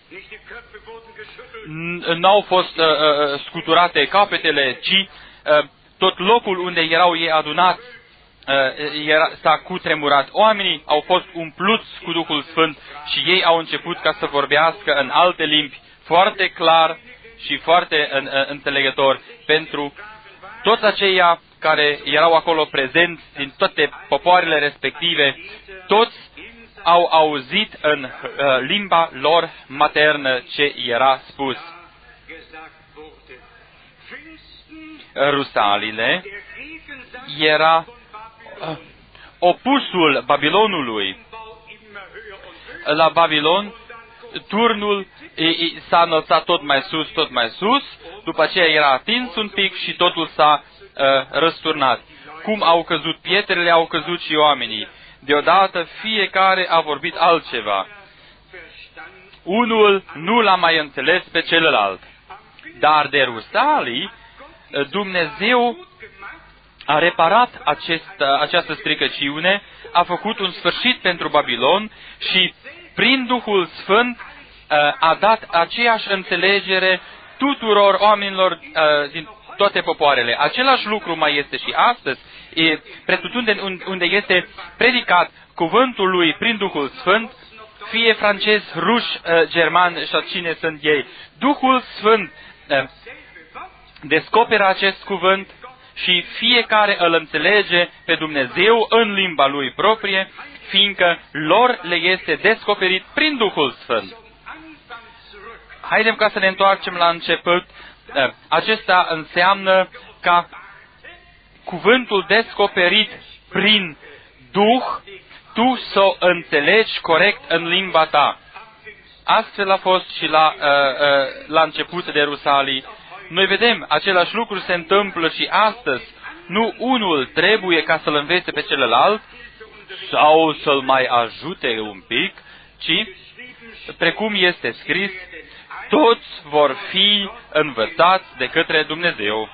N-au fost uh, uh, scuturate capetele, ci uh, tot locul unde erau ei adunați uh, era, s-a cutremurat. Oamenii au fost umpluți cu Duhul Sfânt și ei au început ca să vorbească în alte limbi foarte clar și foarte uh, uh, înțelegător pentru toți aceia care erau acolo prezenți din toate popoarele respective. Toți au auzit în uh, limba lor maternă ce era spus. Rusalile era uh, opusul Babilonului. La Babilon, turnul s-a înălțat tot mai sus, tot mai sus, după aceea era atins un pic și totul s-a uh, răsturnat. Cum au căzut pietrele, au căzut și oamenii. Deodată fiecare a vorbit altceva. Unul nu l-a mai înțeles pe celălalt. Dar de Rusalii, Dumnezeu a reparat acest, această stricăciune, a făcut un sfârșit pentru Babilon și prin Duhul Sfânt a dat aceeași înțelegere tuturor oamenilor din toate popoarele. Același lucru mai este și astăzi. Pretutundeni unde este predicat cuvântul lui prin Duhul Sfânt, fie francez, ruș, german sau cine sunt ei. Duhul Sfânt descoperă acest cuvânt și fiecare îl înțelege pe Dumnezeu în limba lui proprie fiindcă lor le este descoperit prin Duhul Sfânt. Haidem ca să ne întoarcem la început. Acesta înseamnă ca cuvântul descoperit prin Duh, tu să o înțelegi corect în limba ta. Astfel a fost și la, uh, uh, la început de Rusalii. Noi vedem, același lucru se întâmplă și astăzi. Nu unul trebuie ca să-l învețe pe celălalt sau să-l mai ajute un pic, ci, precum este scris, toți vor fi învățați de către Dumnezeu.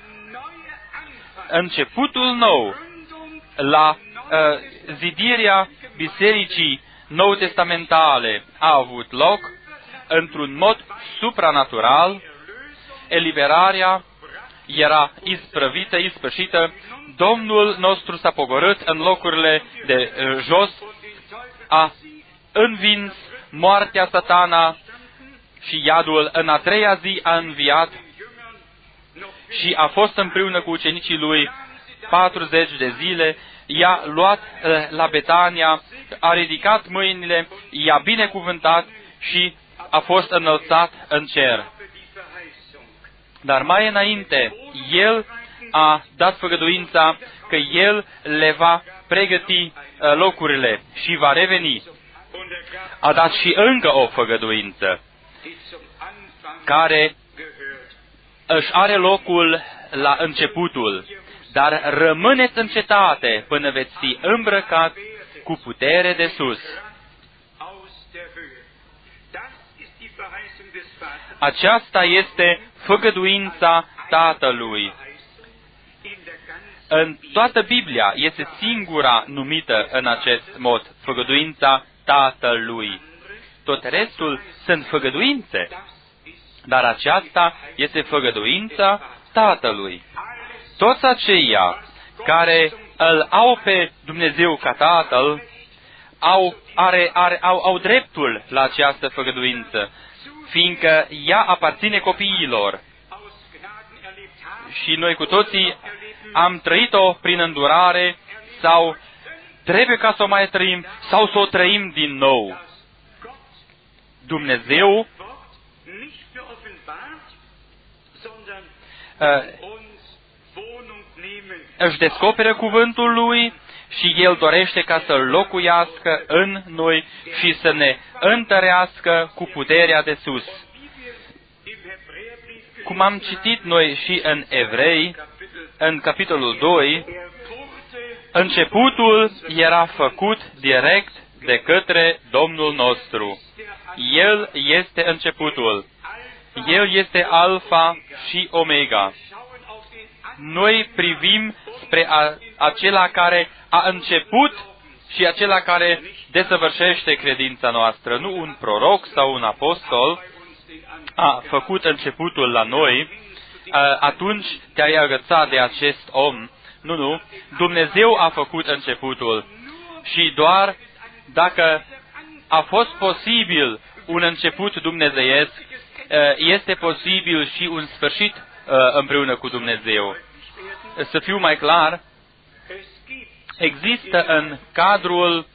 Începutul nou la uh, zidirea bisericii nou-testamentale a avut loc într-un mod supranatural. Eliberarea era isprăvită, ispășită. Domnul nostru s-a pogorât în locurile de uh, jos, a învins moartea, Satana și iadul. În a treia zi a înviat și a fost împreună cu ucenicii lui patruzeci de zile. I-a luat uh, la Betania, a ridicat mâinile, i-a binecuvântat și a fost înălțat în cer. Dar mai înainte, El a dat făgăduința că El le va pregăti uh, locurile și va reveni. A dat și încă o făgăduință care își are locul la începutul. Dar rămâneți în cetate până veți fi îmbrăcat cu putere de sus. Aceasta este făgăduința Tatălui. În toată Biblia este singura numită în acest mod, făgăduința Tatălui. Tot restul sunt făgăduințe, dar aceasta este făgăduința Tatălui. Toți aceia care îl au pe Dumnezeu ca Tatăl au, are, are, au, au dreptul la această făgăduință, fiindcă ea aparține copiilor. Și noi cu toții am trăit-o prin îndurare sau trebuie ca să o mai trăim sau să o trăim din nou. Dumnezeu uh, își descoperă cuvântul Lui și El dorește ca să locuiască în noi și să ne întărească cu puterea de sus. Cum am citit noi și în Evrei, în capitolul doi, începutul era făcut direct de către Domnul nostru. El este începutul. El este Alfa și Omega. Noi privim spre a, acela care a început și acela care desăvârșește credința noastră. Nu un proroc sau un apostol a făcut începutul la noi, atunci te-ai agățat de acest om. Nu, nu. Dumnezeu a făcut începutul. Și doar dacă a fost posibil un început dumnezeiesc, este posibil și un sfârșit împreună cu Dumnezeu. Să fiu mai clar, există în cadrul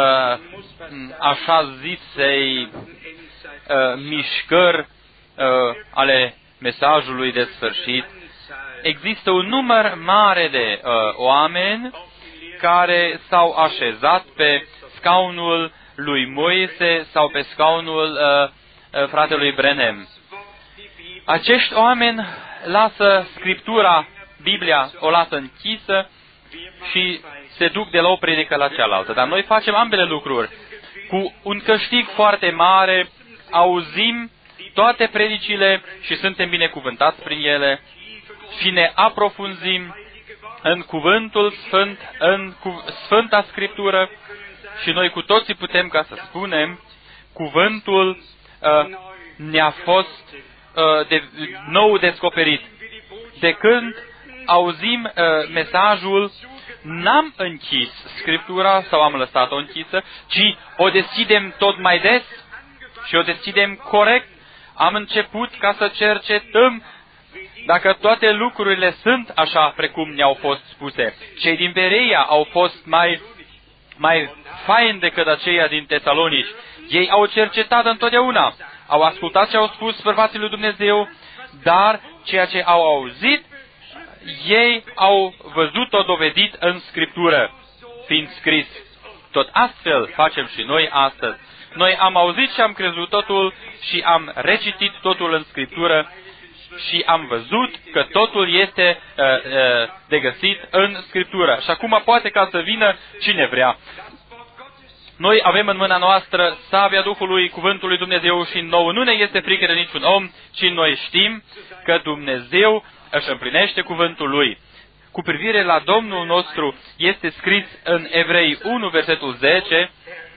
așa zisei mișcări ale mesajului de sfârșit, există un număr mare de oameni care s-au așezat pe scaunul lui Moise sau pe scaunul fratelui Branham. Acești oameni lasă Scriptura, Biblia, o lasă închisă și se duc de la o predică la cealaltă. Dar noi facem ambele lucruri. Cu un câștig foarte mare, auzim toate predicile și suntem binecuvântați prin ele și ne aprofunzim în Cuvântul Sfânt, în Sfânta Scriptură și noi cu toții putem ca să spunem, Cuvântul uh, ne-a fost uh, de nou descoperit. De când auzim uh, mesajul, n-am închis Scriptura sau am lăsat-o închisă, ci o deschidem tot mai des și o deschidem corect. Am început ca să cercetăm dacă toate lucrurile sunt așa precum ne-au fost spuse. Cei din Bereia au fost mai mai fain decât aceia din Tesalonici. Ei au cercetat întotdeauna, au ascultat ce au spus bărbații lui Dumnezeu, dar ceea ce au auzit, ei au văzut-o dovedit în Scriptură, fiind scris. Tot astfel facem și noi astăzi. Noi am auzit și am crezut totul și am recitit totul în Scriptură și am văzut că totul este uh, uh, de găsit în Scriptură. Și acum poate ca să vină cine vrea. Noi avem în mâna noastră sabia Duhului, Cuvântul lui Dumnezeu și nouă nu ne este frică de niciun om, ci noi știm că Dumnezeu își împlinește cuvântul Lui. Cu privire la Domnul nostru este scris în Evrei unu, versetul zece,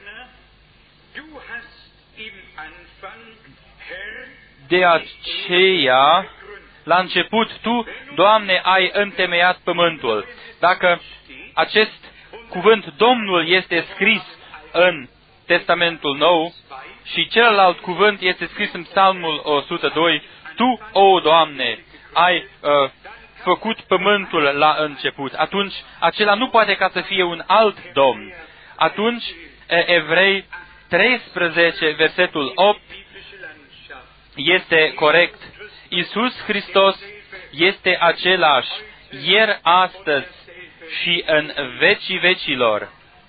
de aceea, la început, Tu, Doamne, ai întemeiat pământul. Dacă acest cuvânt Domnul este scris în Testamentul Nou și celălalt cuvânt este scris în Psalmul o sută doi, Tu, o Doamne, ai uh, făcut pământul la început. Atunci, acela nu poate ca să fie un alt Domn. Atunci, Evrei treisprezece, versetul opt, este corect. Iisus Hristos este același ieri, astăzi și în vecii vecilor.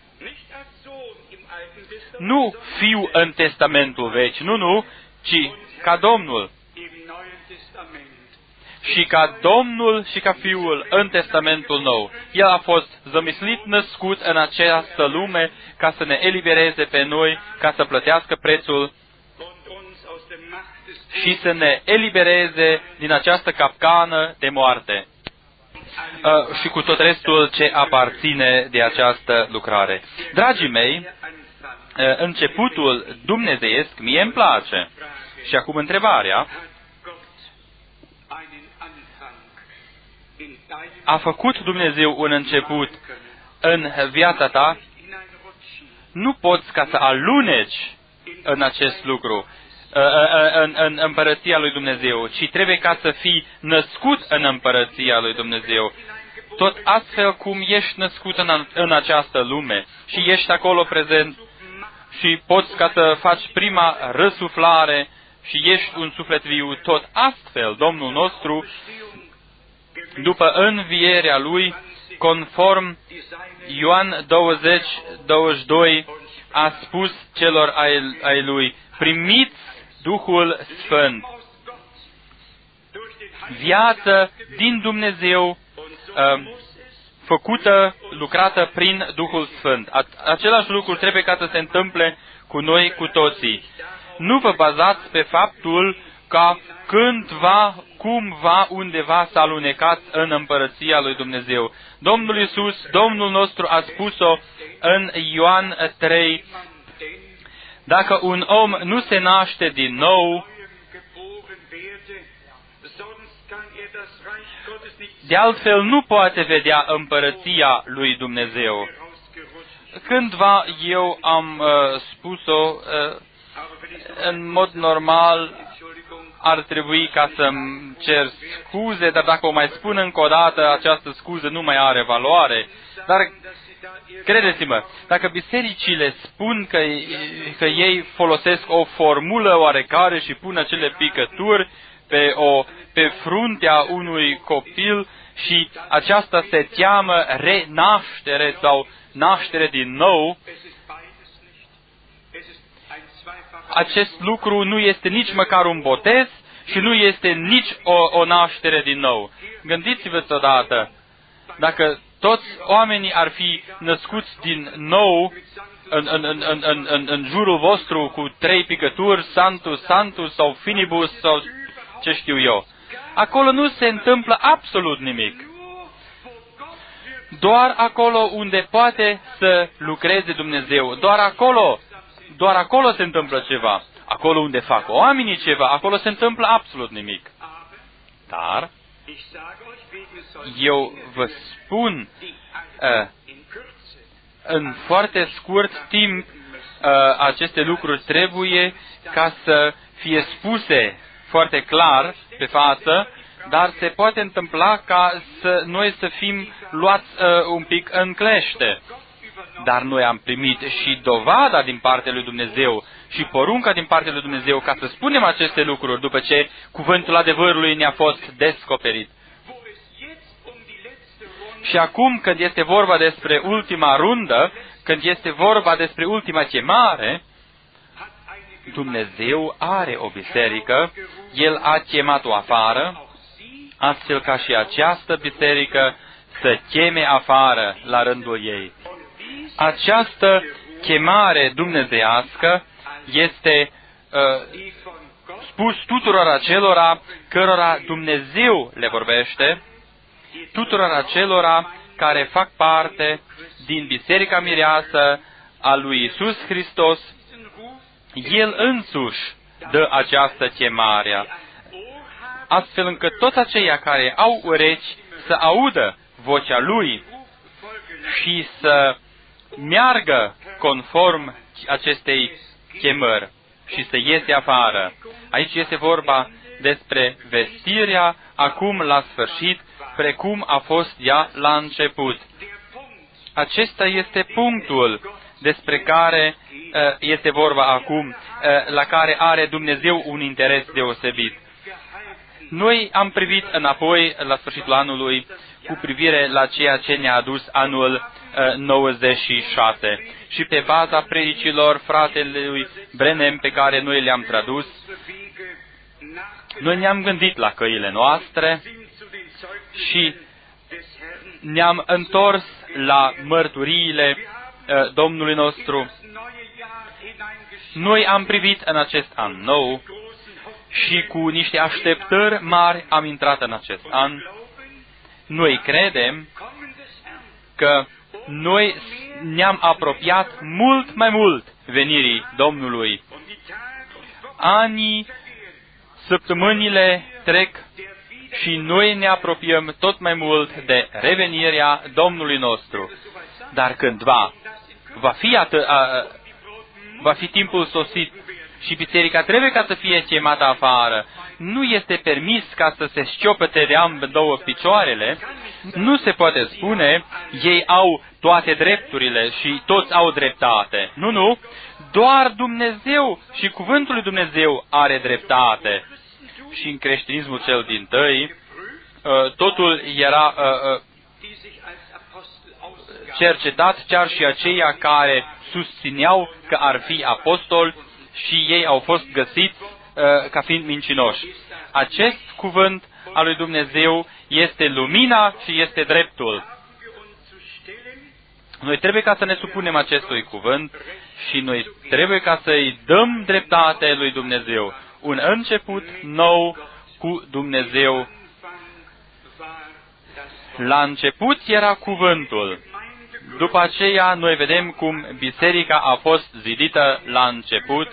Nu fiu în Testamentul Vechi, nu, nu, ci ca Domnul. Și ca Domnul și ca Fiul în Testamentul Nou. El a fost zămislit, născut în această lume ca să ne elibereze pe noi, ca să plătească prețul și să ne elibereze din această capcană de moarte. Uh, și cu tot restul ce aparține de această lucrare. Dragii mei, uh, începutul dumnezeiesc mie îmi place. Și acum întrebarea: a făcut Dumnezeu un început în viața ta? Nu poți ca să aluneci în acest lucru, în, în împărăția lui Dumnezeu, ci trebuie ca să fii născut în împărăția lui Dumnezeu. Tot astfel cum ești născut în, în această lume și ești acolo prezent și poți ca să faci prima răsuflare și ești un suflet viu, tot astfel Domnul nostru, după învierea Lui, conform Ioan douăzeci, douăzeci și doi, a spus celor ai, ai Lui: primiți Duhul Sfânt. Viață din Dumnezeu, făcută, lucrată prin Duhul Sfânt. Același lucru trebuie ca să se întâmple cu noi, cu toții. Nu vă bazați pe faptul ca cândva, cumva, undeva să alunecați în împărăția lui Dumnezeu. Domnul Iisus, Domnul nostru, a spus-o în Ioan trei: dacă un om nu se naște din nou, de altfel nu poate vedea împărăția lui Dumnezeu. Cândva eu am uh, spus-o, uh, în mod normal ar trebui ca să-mi cer scuze, dar dacă o mai spun încă o dată, această scuză nu mai are valoare. Dar credeți-mă, dacă bisericile spun că, că ei folosesc o formulă oarecare și pun acele picături pe, o, pe fruntea unui copil și aceasta se cheamă renaștere sau naștere din nou, acest lucru nu este nici măcar un botez și nu este nici o, o naștere din nou. Gândiți-vă odată, dacă toți oamenii ar fi născuți din nou în, în, în, în, în, în, în jurul vostru cu trei picături, Santus, Santus sau Finibus sau ce știu eu, acolo nu se întâmplă absolut nimic. Doar acolo unde poate să lucreze Dumnezeu, doar acolo, doar acolo se întâmplă ceva. Acolo unde fac oamenii ceva, acolo se întâmplă absolut nimic. Dar eu vă spun, uh, în foarte scurt timp, uh, aceste lucruri trebuie ca să fie spuse foarte clar pe față, dar se poate întâmpla ca să noi să fim luați uh, un pic în clește. dar noi am primit și dovada din partea lui Dumnezeu și porunca din partea lui Dumnezeu ca să spunem aceste lucruri după ce cuvântul adevărului ne-a fost descoperit. Și acum, când este vorba despre ultima rundă, când este vorba despre ultima chemare, Dumnezeu are o biserică, El a chemat-o afară, astfel ca și această biserică să cheme afară la rândul ei. Această chemare dumnezeiască este uh, spus tuturor acelora cărora Dumnezeu le vorbește, tuturor acelora care fac parte din Biserica Mireasă a lui Iisus Hristos. El însuși dă această chemare, astfel încât toți aceia care au urechi să audă vocea Lui și să meargă conform acestei chemări și să iese afară. Aici este vorba despre vestirea acum la sfârșit, precum a fost ea la început. Acesta este punctul despre care uh, este vorba acum, uh, la care are Dumnezeu un interes deosebit. Noi am privit înapoi la sfârșitul anului cu privire la ceea ce ne-a adus anul uh, nouăzeci și șase și pe baza predicilor fratelui Brenem pe care noi le-am tradus, noi ne-am gândit la căile noastre și ne-am întors la mărturiile uh, Domnului nostru. Noi am privit în acest an nou și cu niște așteptări mari am intrat în acest an. Noi credem că noi ne-am apropiat mult mai mult venirii Domnului. Anii, săptămânile trec și noi ne apropiem tot mai mult de revenirea Domnului nostru. Dar cândva va fi, atâ- a, va fi timpul sosit și biserica trebuie ca să fie chemată afară. Nu este permis ca să se șchiopăte de ambedouă picioarele. Nu se poate spune, ei au toate drepturile și toți au dreptate. Nu, nu. Doar Dumnezeu și cuvântul lui Dumnezeu are dreptate. Și în creștinismul cel dintâi, totul era cercetat, chiar și aceia care susțineau că ar fi apostoli și ei au fost găsiți ca fiind mincinoși. Acest cuvânt al lui Dumnezeu este lumina și este dreptul. Noi trebuie ca să ne supunem acestui cuvânt și noi trebuie ca să-i dăm dreptate lui Dumnezeu. Un început nou cu Dumnezeu. La început era cuvântul. După aceea noi vedem cum biserica a fost zidită la început.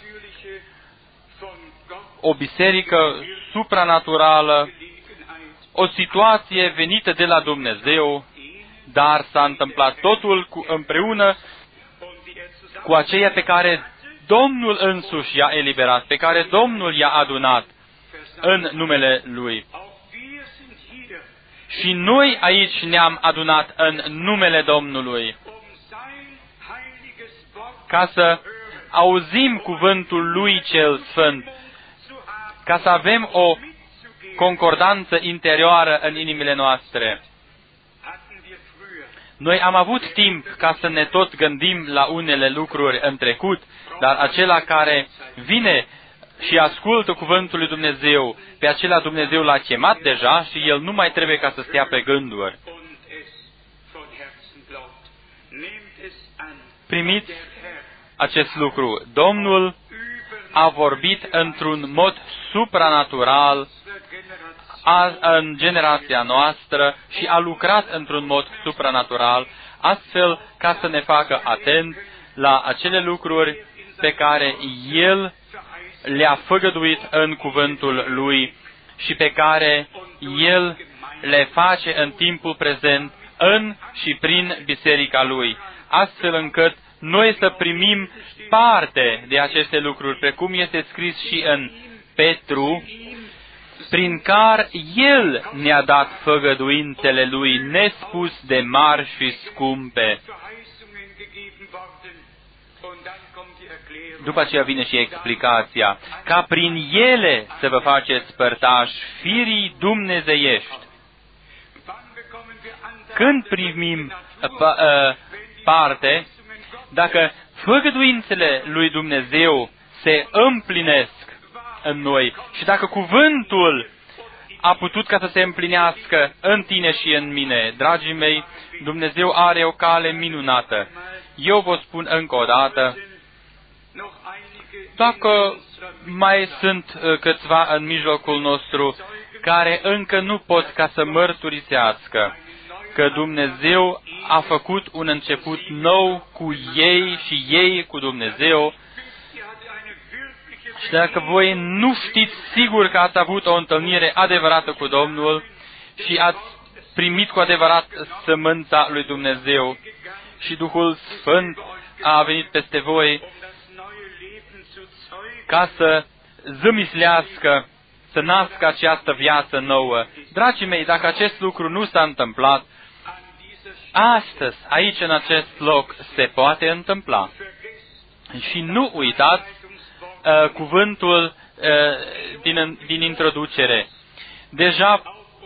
O biserică supranaturală, o situație venită de la Dumnezeu, dar s-a întâmplat totul cu, împreună cu aceia pe care Domnul însuși i-a eliberat, pe care Domnul i-a adunat în numele Lui. Și noi aici ne-am adunat în numele Domnului ca să auzim cuvântul Lui cel Sfânt, ca să avem o concordanță interioară în inimile noastre. Noi am avut timp ca să ne tot gândim la unele lucruri în trecut, dar acela care vine și ascultă cuvântul lui Dumnezeu, pe acela Dumnezeu l-a chemat deja și el nu mai trebuie ca să stea pe gânduri. Primiți acest lucru. Domnul a vorbit într-un mod supranatural a, în generația noastră și a lucrat într-un mod supranatural, astfel ca să ne facă atent la acele lucruri pe care El le-a făgăduit în cuvântul Lui și pe care El le face în timpul prezent în și prin biserica Lui, astfel încât noi să primim parte de aceste lucruri, precum este scris și în Petru, prin care El ne-a dat făgăduințele Lui nespus de mari și scumpe. După aceea vine și explicația, ca prin ele să vă faceți părtași firii dumnezeiești. Când primim parte, dacă făgăduințele lui Dumnezeu se împlinesc în noi și dacă cuvântul a putut ca să se împlinească în tine și în mine, dragii mei, Dumnezeu are o cale minunată. Eu vă spun încă o dată, dacă mai sunt câțiva în mijlocul nostru care încă nu pot ca să mărturisească că Dumnezeu a făcut un început nou cu ei și ei cu Dumnezeu, și dacă voi nu știți sigur că ați avut o întâlnire adevărată cu Domnul și ați primit cu adevărat sămânța lui Dumnezeu și Duhul Sfânt a venit peste voi ca să zămislească, să nască această viață nouă. Dragii mei, dacă acest lucru nu s-a întâmplat, astăzi, aici, în acest loc, se poate întâmpla. Și nu uitați uh, cuvântul uh, din, din introducere. Deja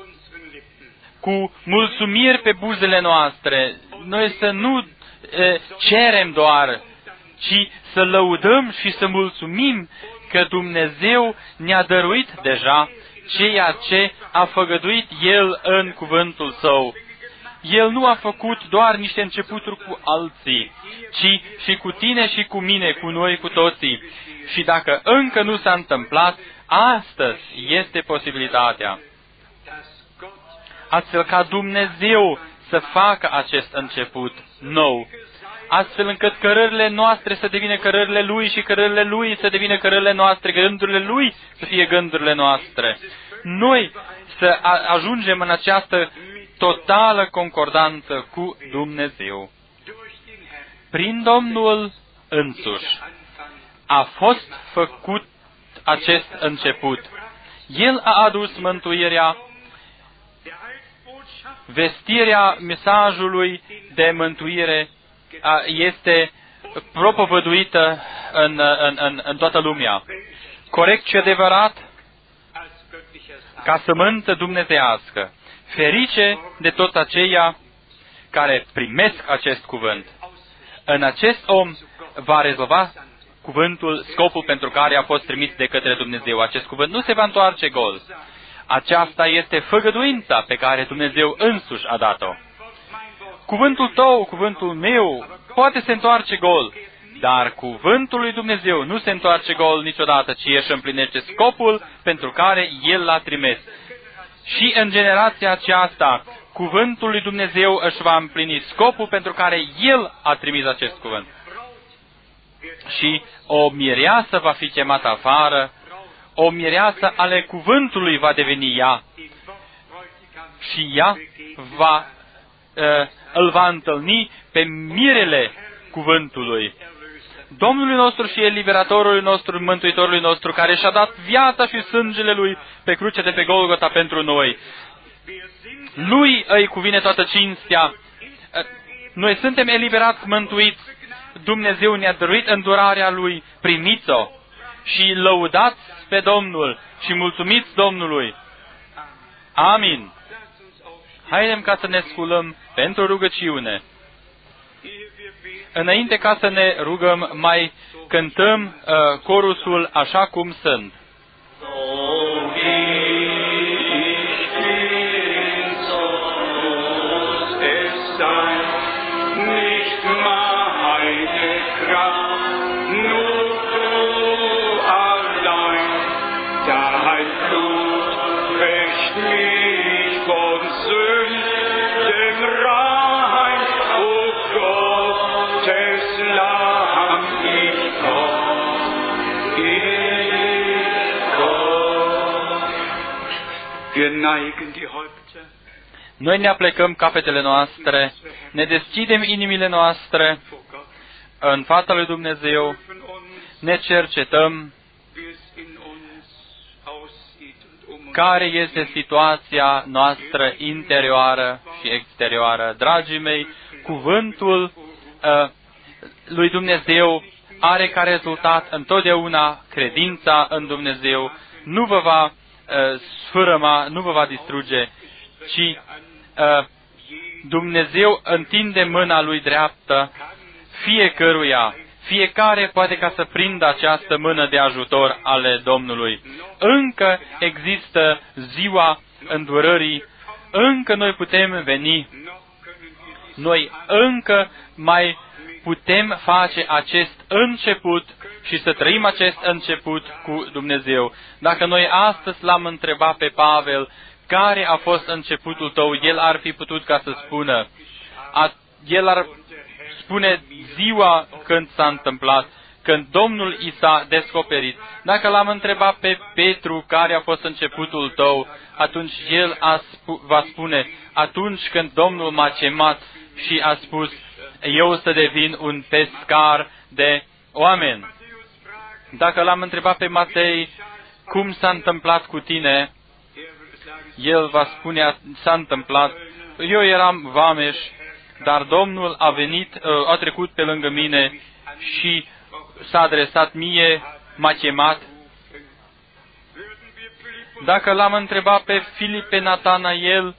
cu mulțumiri pe buzele noastre, noi să nu uh, cerem doar, ci să lăudăm și să mulțumim că Dumnezeu ne-a dăruit deja ceea ce a făgăduit El în cuvântul Său. El nu a făcut doar niște începuturi cu alții, ci și cu tine și cu mine, cu noi, cu toții. Și dacă încă nu s-a întâmplat, astăzi este posibilitatea. Astfel ca Dumnezeu să facă acest început nou, astfel încât cărările noastre să devină cărările Lui și cărările Lui să devină cărările noastre, gândurile Lui să fie gândurile noastre. Noi să ajungem în această totală concordanță cu Dumnezeu. Prin Domnul însuși a fost făcut acest început. El a adus mântuirea, vestirea mesajului de mântuire este propovăduită în, în, în, în toată lumea. Corect și adevărat, ca sămânță dumnezeiască. Ferice de toți aceia care primesc acest cuvânt. În acest om va rezolva cuvântul, scopul pentru care a fost trimis de către Dumnezeu. Acest cuvânt nu se va întoarce gol. Aceasta este făgăduința pe care Dumnezeu însuși a dat-o. Cuvântul tău, cuvântul meu, poate se întoarce gol, dar cuvântul lui Dumnezeu nu se întoarce gol niciodată, ci își împlinește scopul pentru care El l-a trimis. Și în generația aceasta, cuvântul lui Dumnezeu își va împlini scopul pentru care El a trimis acest cuvânt. Și o mireasă va fi chemată afară, o mireasă ale cuvântului va deveni ea. Și ea va, uh, îl va întâlni pe mirele cuvântului. Domnului nostru și eliberatorului nostru, mântuitorului nostru, care și-a dat viața și sângele Lui pe cruce de pe Golgota pentru noi. Lui îi cuvine toată cinstea. Noi suntem eliberați, mântuiți. Dumnezeu ne-a dăruit îndurarea Lui, primiți-o și lăudați pe Domnul și mulțumiți Domnului. Amin. Haidem ca să ne sculăm pentru rugăciune. Înainte ca să ne rugăm, mai cântăm uh, corusul Așa cum sunt. Noi ne aplecăm capetele noastre, ne deschidem inimile noastre în fața lui Dumnezeu, ne cercetăm care este situația noastră interioară și exterioară. Dragii mei, cuvântul uh, lui Dumnezeu are ca rezultat întotdeauna credința în Dumnezeu, nu vă va uh, sfârâma, nu vă va distruge, ci uh, Dumnezeu întinde mâna Lui dreaptă fiecăruia. Fiecare poate ca să prindă această mână de ajutor ale Domnului. Încă există ziua îndurării, încă noi putem veni, noi încă mai putem face acest început și să trăim acest început cu Dumnezeu. Dacă noi astăzi l-am întrebat pe Pavel, care a fost începutul tău, el ar fi putut ca să spună, a, el ar spune ziua când s-a întâmplat, când Domnul i s-a descoperit. Dacă l-am întrebat pe Petru care a fost începutul tău, atunci el a spu- va spune, atunci când Domnul m-a chemat și a spus, eu să devin un pescar de oameni. Dacă l-am întrebat pe Matei, cum s-a întâmplat cu tine, el va spune, s-a întâmplat, eu eram vameș, dar Domnul a venit, a trecut pe lângă mine și s-a adresat mie, m-a chemat. Dacă l-am întrebat pe Filip, pe Natanael,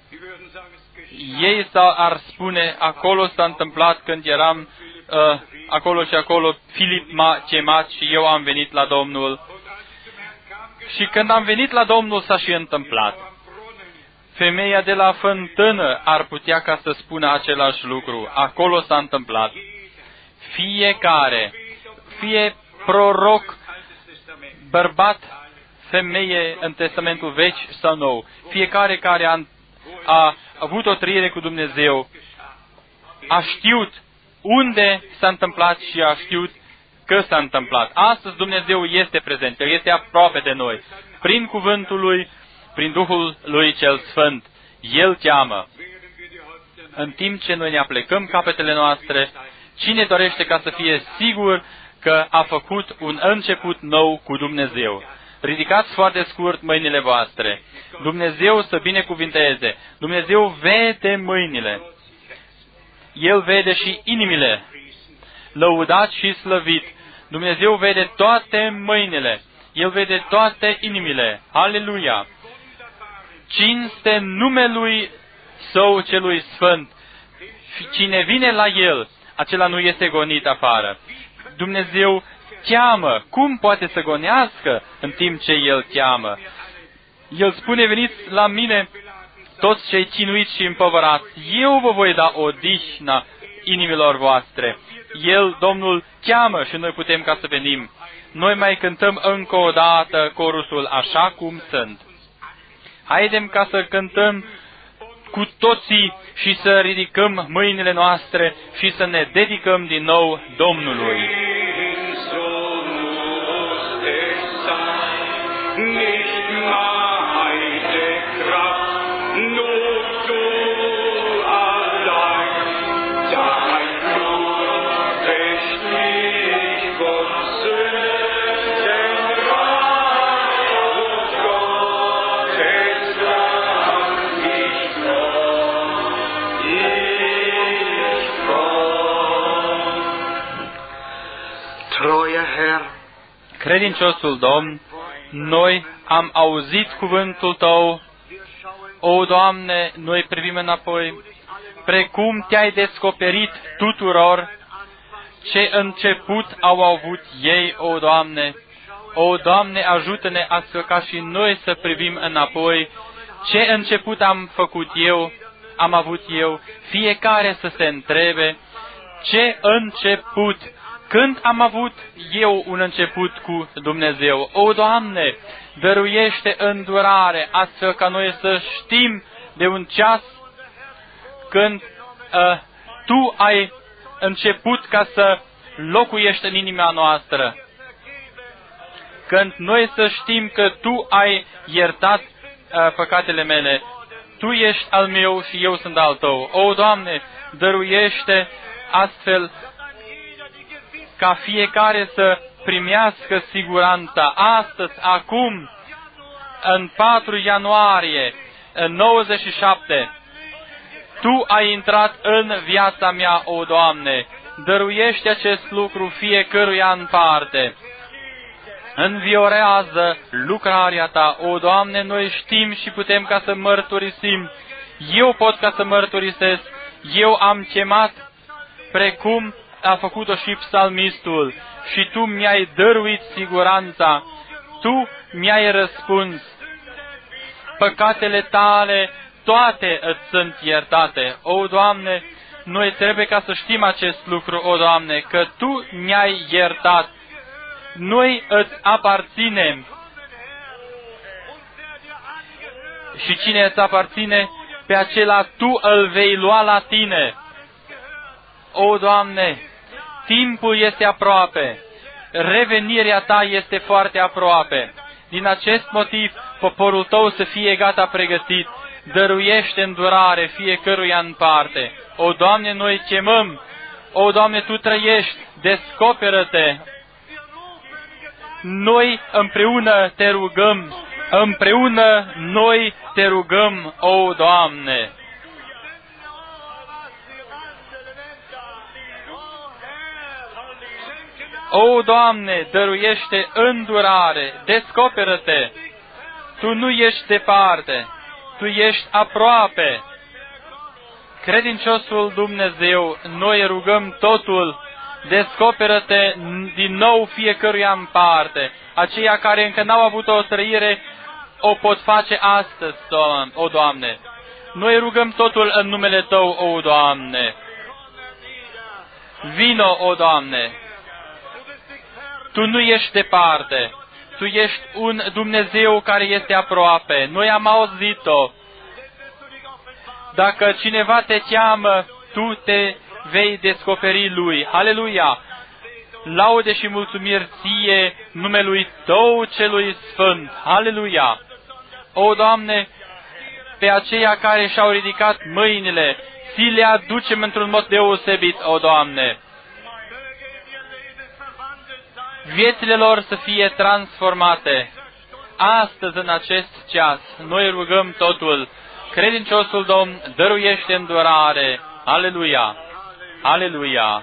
ei ar spune, acolo s-a întâmplat când eram uh, acolo și acolo, Filip m-a chemat și eu am venit la Domnul. Și când am venit la Domnul s-a și întâmplat. Femeia de la fântână ar putea ca să spună același lucru. Acolo s-a întâmplat. Fiecare, fie proroc, bărbat, femeie în Testamentul Vechi sau Nou, fiecare care a, a avut o trăire cu Dumnezeu, a știut unde s-a întâmplat și a știut că s-a întâmplat. Astăzi Dumnezeu este prezent, El este aproape de noi. Prin cuvântul Lui, prin Duhul Lui cel Sfânt, El cheamă. În timp ce noi ne aplecăm capetele noastre, cine dorește ca să fie sigur că a făcut un început nou cu Dumnezeu? Ridicați foarte scurt mâinile voastre. Dumnezeu să binecuvinteze. Dumnezeu vede mâinile. El vede și inimile. Lăudat și slăvit. Dumnezeu vede toate mâinile. El vede toate inimile. Aleluia! Cinste numelui Său celui Sfânt. Cine vine la El, acela nu este gonit afară. Dumnezeu cheamă. Cum poate să gonească în timp ce El cheamă? El spune, veniți la mine toți cei chinuiți și împovărați. Eu vă voi da odihna inimilor voastre. El, Domnul, cheamă și noi putem ca să venim. Noi mai cântăm încă o dată corusul Așa cum sunt. Haidem ca să cântăm cu toții și să ridicăm mâinile noastre și să ne dedicăm din nou Domnului. Credinciosul Domn, noi am auzit cuvântul Tău. O, Doamne, noi privim înapoi, precum Te-ai descoperit tuturor, ce început au avut ei, o, Doamne. O, Doamne, ajută-ne astfel ca și noi să privim înapoi, ce început am făcut eu, am avut eu, fiecare să se întrebe, ce început, când am avut eu un început cu Dumnezeu. O, Doamne, dăruiește îndurare, astfel ca noi să știm de un ceas când uh, Tu ai început ca să locuiești în inima noastră. Când noi să știm că Tu ai iertat uh, păcatele mele, Tu ești al meu și eu sunt al Tău. O, Doamne, dăruiește astfel ca fiecare să primească siguranța. Astăzi, acum, în patru ianuarie nouăzeci și șapte, Tu ai intrat în viața mea, o, Doamne. dăruiește acest lucru fiecăruia în parte. Înviorează lucrarea Ta, o Doamne, noi știm și putem ca să mărturisim. Eu pot ca să mărturisesc, eu am chemat precum a făcut-o și psalmistul și Tu mi-ai dăruit siguranța, Tu mi-ai răspuns. Păcatele Tale toate îți sunt iertate. O, Doamne, noi trebuie ca să știm acest lucru, o, Doamne, că Tu mi-ai iertat. Noi îți aparținem. Și cine îți aparține, pe acela Tu îl vei lua la Tine. O, Doamne, timpul este aproape. Revenirea Ta este foarte aproape. Din acest motiv, poporul Tău să fie gata pregătit. Dăruiește îndurare fiecăruia în parte. O, Doamne, noi chemăm. O, Doamne, Tu trăiești. Descoperă-Te. Noi împreună Te rugăm. Împreună noi Te rugăm, o, Doamne. O, Doamne, dăruiește îndurare, descoperă-Te. Tu nu ești departe, Tu ești aproape. Credinciosul Dumnezeu, noi rugăm totul, descoperă-Te din nou fiecăruia în parte. Aceia care încă n-au avut o trăire, o pot face astăzi, o, Doamne. Noi rugăm totul în numele Tău, o, Doamne. Vino, o, Doamne. Tu nu ești departe. Tu ești un Dumnezeu care este aproape. Noi am auzit-o. Dacă cineva Te cheamă, Tu Te vei descoperi Lui. Aleluia! Laude și mulțumiri Ție numelui Tău celui Sfânt. Aleluia! O, Doamne, pe aceia care și-au ridicat mâinile, ți le aducem într-un mod deosebit, o, Doamne. Viețile lor să fie transformate. Astăzi, în acest ceas, noi rugăm totul. Credinciosul Domn dăruiește îndurare. Aleluia! Aleluia!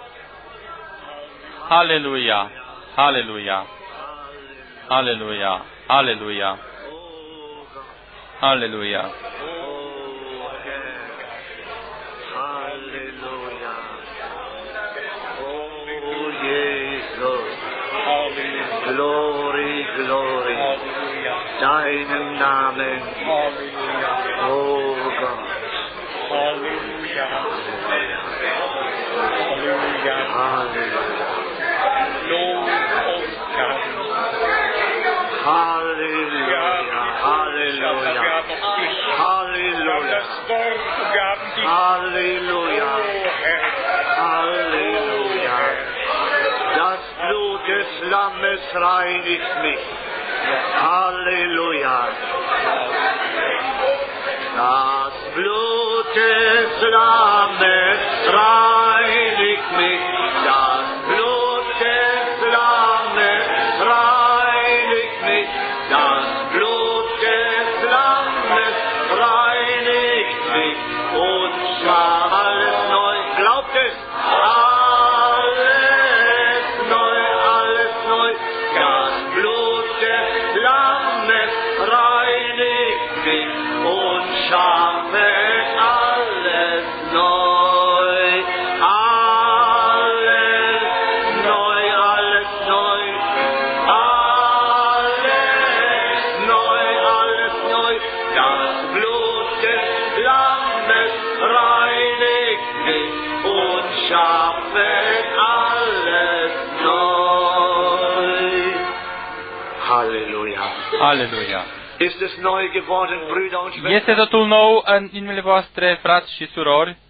Aleluia! Aleluia! Aleluia! Aleluia! Aleluia! Glory, glory, deinem Namen, oh Gott. Halleluja, Halleluja, Halleluja, Halleluja, Halleluja, Halleluja, Halleluja. Das Blut des Lammes reinigt mich. Halleluja. Das Blut des Lammes reinigt mich. Das Blut des Lammes reinigt mich. Das Blut des Lammes reinigt mich. Und schar alles neu. Glaubt es? Aleluia! Este totul nou în inimile voastre, frați și surori?